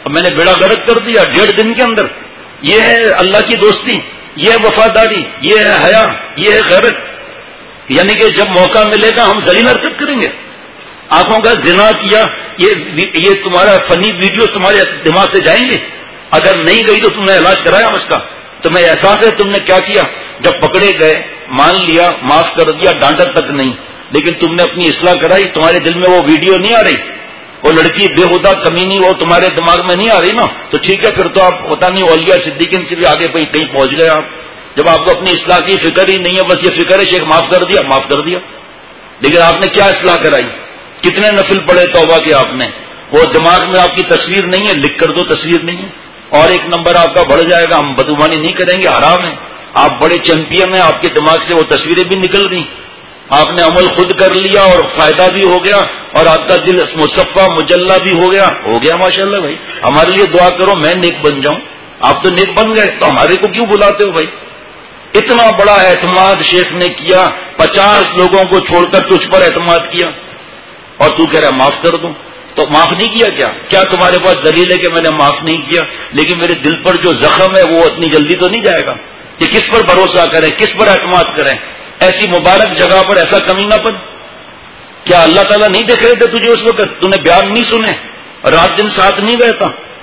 اب میں نے بیڑا غرق کر دیا ڈیڑھ دن کے اندر. یہ ہے اللہ کی دوستی، یہ ہے وفاداری، یہ ہے حیا، یہ ہے غیرت. یعنی کہ جب موقع ملے گا ہم ذلیل حرکت کریں گے. آنکھوں کا زنا کیا، یہ یہ تمہارا فنی ویڈیو تمہارے دماغ سے جائیں گے؟ اگر نہیں گئی تو تم نے علاج کرایا اس کا؟ تمہیں احساس ہے تم نے کیا کیا؟ جب پکڑے گئے مان لیا، معاف کر دیا، ڈانٹا تک نہیں، لیکن تم نے اپنی اصلاح کرائی. تمہارے دل میں وہ ویڈیو نہیں آ رہی، وہ لڑکی بےہودہ کمینی وہ تمہارے دماغ میں نہیں آ رہی نا، تو ٹھیک ہے، پھر تو آپ پتہ نہیں اولیاء صدیقین سے بھی آگے کہیں پہنچ گئے آپ. جب آپ کو اپنی اصلاح کی فکر ہی نہیں ہے، بس یہ فکر ہے شیخ معاف کر دیا معاف کر دیا. لیکن آپ نے کیا اصلاح کرائی؟ کتنے نفل پڑے توبہ کے آپ نے؟ وہ دماغ میں آپ کی تصویر نہیں ہے، لکھ کر دو تصویر نہیں ہے، اور ایک نمبر آپ کا بڑھ جائے گا. ہم بدگمانی نہیں کریں گے، حرام ہے. آپ بڑے چیمپئن ہیں، آپ کے دماغ سے وہ تصویریں بھی نکل گئی. آپ نے عمل خود کر لیا اور فائدہ بھی ہو گیا، اور آپ کا دل مصفہ مجلہ بھی ہو گیا ہو گیا ماشاءاللہ. بھائی ہمارے لیے دعا کرو میں نیک بن جاؤں. آپ تو نیک بن گئے تو ہمارے کو کیوں بلاتے ہو بھائی؟ اتنا بڑا اعتماد شیخ نے کیا، پچاس لوگوں کو چھوڑ کر تجھ پر اعتماد کیا، اور تو کہہ رہا معاف کر دوں. تو معاف نہیں کیا کیا؟ کیا تمہارے پاس دلیل ہے کہ میں نے معاف نہیں کیا؟ لیکن میرے دل پر جو زخم ہے وہ اتنی جلدی تو نہیں جائے گا کہ کس پر بھروسہ کریں، کس پر اعتماد کریں؟ ایسی مبارک جگہ پر ایسا کمینہ پن. کیا اللہ تعالیٰ نہیں دیکھ رہے تھے تجھے اس وقت؟ تو نے بیان نہیں سنے، رات دن ساتھ نہیں رہتا.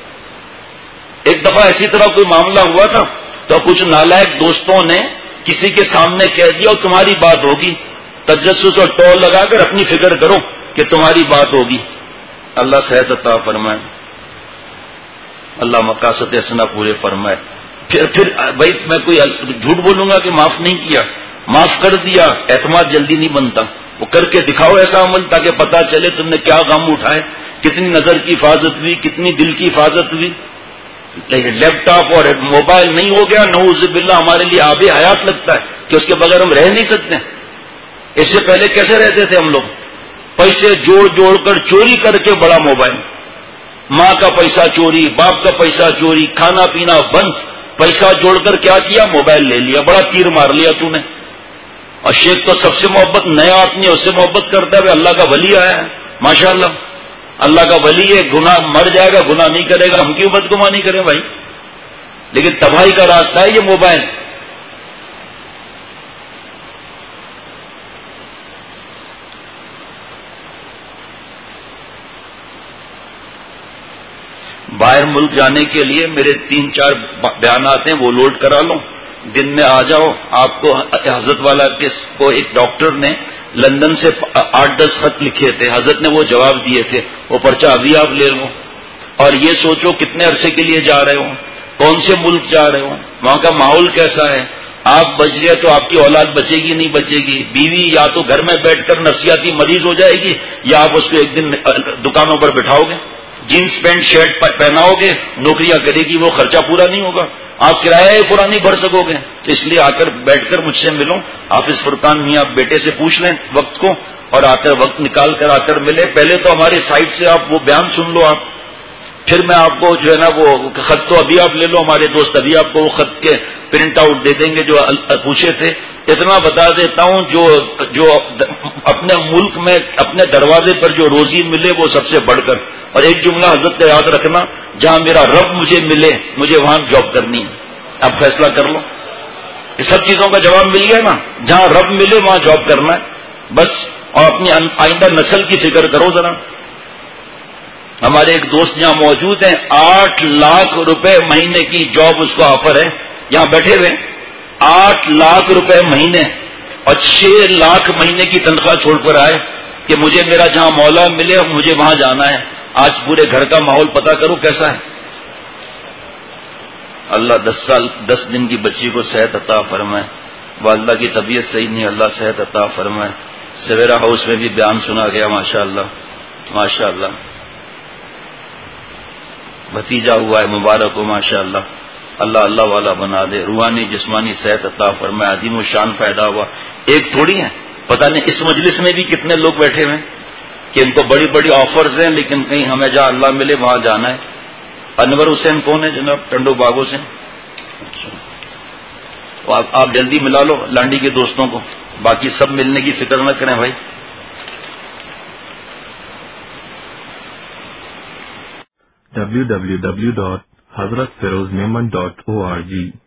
ایک دفعہ ایسی طرح کوئی معاملہ ہوا تھا تو کچھ نالائق دوستوں نے کسی کے سامنے کہہ دیا اور تمہاری بات ہوگی. تجسس اور ٹول لگا کر اپنی فکر کرو کہ تمہاری بات ہوگی. اللہ صحت عطا فرمائے، اللہ مقاصد حسنہ پورے فرمائے. پھر پھر بھائی میں کوئی جھوٹ بولوں گا کہ معاف نہیں کیا؟ معاف کر دیا. اعتماد جلدی نہیں بنتا، وہ کر کے دکھاؤ ایسا عمل تاکہ پتا چلے تم نے کیا غم اٹھائے، کتنی نظر کی حفاظت ہوئی، کتنی دل کی حفاظت ہوئی. لیپ ٹاپ اور موبائل نہیں ہو گیا نعوذ باللہ ہمارے لیے آب حیات لگتا ہے کہ اس کے بغیر ہم رہ نہیں سکتے. اس سے پہلے کیسے رہتے تھے ہم لوگ؟ پیسے جوڑ جوڑ کر چوری کر کے بڑا موبائل، ماں کا پیسہ چوری، باپ کا پیسہ چوری، کھانا پینا بند، پیسہ جوڑ کر کیا کیا؟ موبائل لے لیا، بڑا تیر مار لیا تو نے. اور شیخ تو سب سے محبت نیا آدمی اس سے محبت کرتا ہے. اللہ کا ولی آیا ہے ماشاءاللہ، اللہ کا ولی ہے، گناہ مر جائے گا گناہ نہیں کرے گا، ہم کیوں بدگمانی کریں بھائی؟ لیکن تباہی کا راستہ ہے یہ موبائل. باہر ملک جانے کے لیے میرے تین چار بیانات ہیں، وہ لوڈ کرا لو، دن میں آ جاؤ. آپ کو حضرت والا کس کو ایک ڈاکٹر نے لندن سے آٹھ دس خط لکھے تھے، حضرت نے وہ جواب دیے تھے، وہ پرچہ ابھی آپ لے لو اور یہ سوچو کتنے عرصے کے لیے جا رہے ہو، کون سے ملک جا رہے ہو، وہاں کا ماحول کیسا ہے. آپ بچ گئے تو آپ کی اولاد بچے گی نہیں بچے گی. بیوی یا تو گھر میں بیٹھ کر نفسیاتی مریض ہو جائے گی، یا آپ اس کو ایک دن دکانوں پر بٹھاؤ گے، جینس پینٹ شرٹ پہناؤ گے، نوکریاں کرے گی، وہ خرچہ پورا نہیں ہوگا، آپ کرایہ ہی پورا نہیں بھر سکو گے. تو اس لیے آ کر بیٹھ کر مجھ سے ملو. حافظ فرقان میاں آپ بیٹے سے پوچھ لیں وقت کو، اور آ کر وقت نکال کر آ کر ملے. پہلے تو ہماری سائٹ سے آپ وہ بیان سن لو آپ، پھر میں آپ کو جو ہے نا وہ خط تو ابھی آپ لے لو، ہمارے دوست ابھی آپ کو وہ خط کے پرنٹ آؤٹ دے دیں گے جو پوچھے تھے. اتنا بتا دیتا ہوں، جو جو اپنے ملک میں اپنے دروازے پر جو روزی ملے وہ سب سے بڑھ کر. اور ایک جملہ حضرت کا یاد رکھنا، جہاں میرا رب مجھے ملے مجھے وہاں جاب کرنی ہے. اب فیصلہ کر لو، یہ سب چیزوں کا جواب مل گیا نا. جہاں رب ملے وہاں جاب کرنا ہے بس. اور اپنی آئندہ نسل کی فکر کرو ذرا. ہمارے ایک دوست یہاں موجود ہیں، آٹھ لاکھ روپے مہینے کی جاب اس کو آفر ہے، یہاں بیٹھے ہوئے. آٹھ لاکھ روپے مہینے اور چھ لاکھ مہینے کی تنخواہ چھوڑ کر آئے کہ مجھے میرا جہاں مولا ملے مجھے وہاں جانا ہے. آج پورے گھر کا ماحول پتا کرو کیسا ہے. اللہ دس سال دس دن کی بچی کو صحت عطا فرمائے. والدہ کی طبیعت صحیح نہیں، اللہ صحت عطا فرمائے. سویرا ہاؤس میں بھی بیان سنا گیا ماشاءاللہ ماشاءاللہ. بھتیجا ہوا ہے، مبارک ہو ماشاءاللہ. اللہ اللہ والا بنا دے، روحانی جسمانی صحت عطا فرمائے. عظیم الشان پیدا ہوا. ایک تھوڑی ہے، پتہ نہیں اس مجلس میں بھی کتنے لوگ بیٹھے ہوئے کہ ان کو بڑی بڑی آفرز ہیں، لیکن کہیں ہمیں جہاں اللہ ملے وہاں جانا ہے. انور حسین کون ہے جناب؟ ٹنڈو باغوں سے. آپ جلدی ملا لو لانڈی کے دوستوں کو، باقی سب ملنے کی فکر نہ کریں بھائی. W W W dot Hazrat Feroz Memon dot O R جی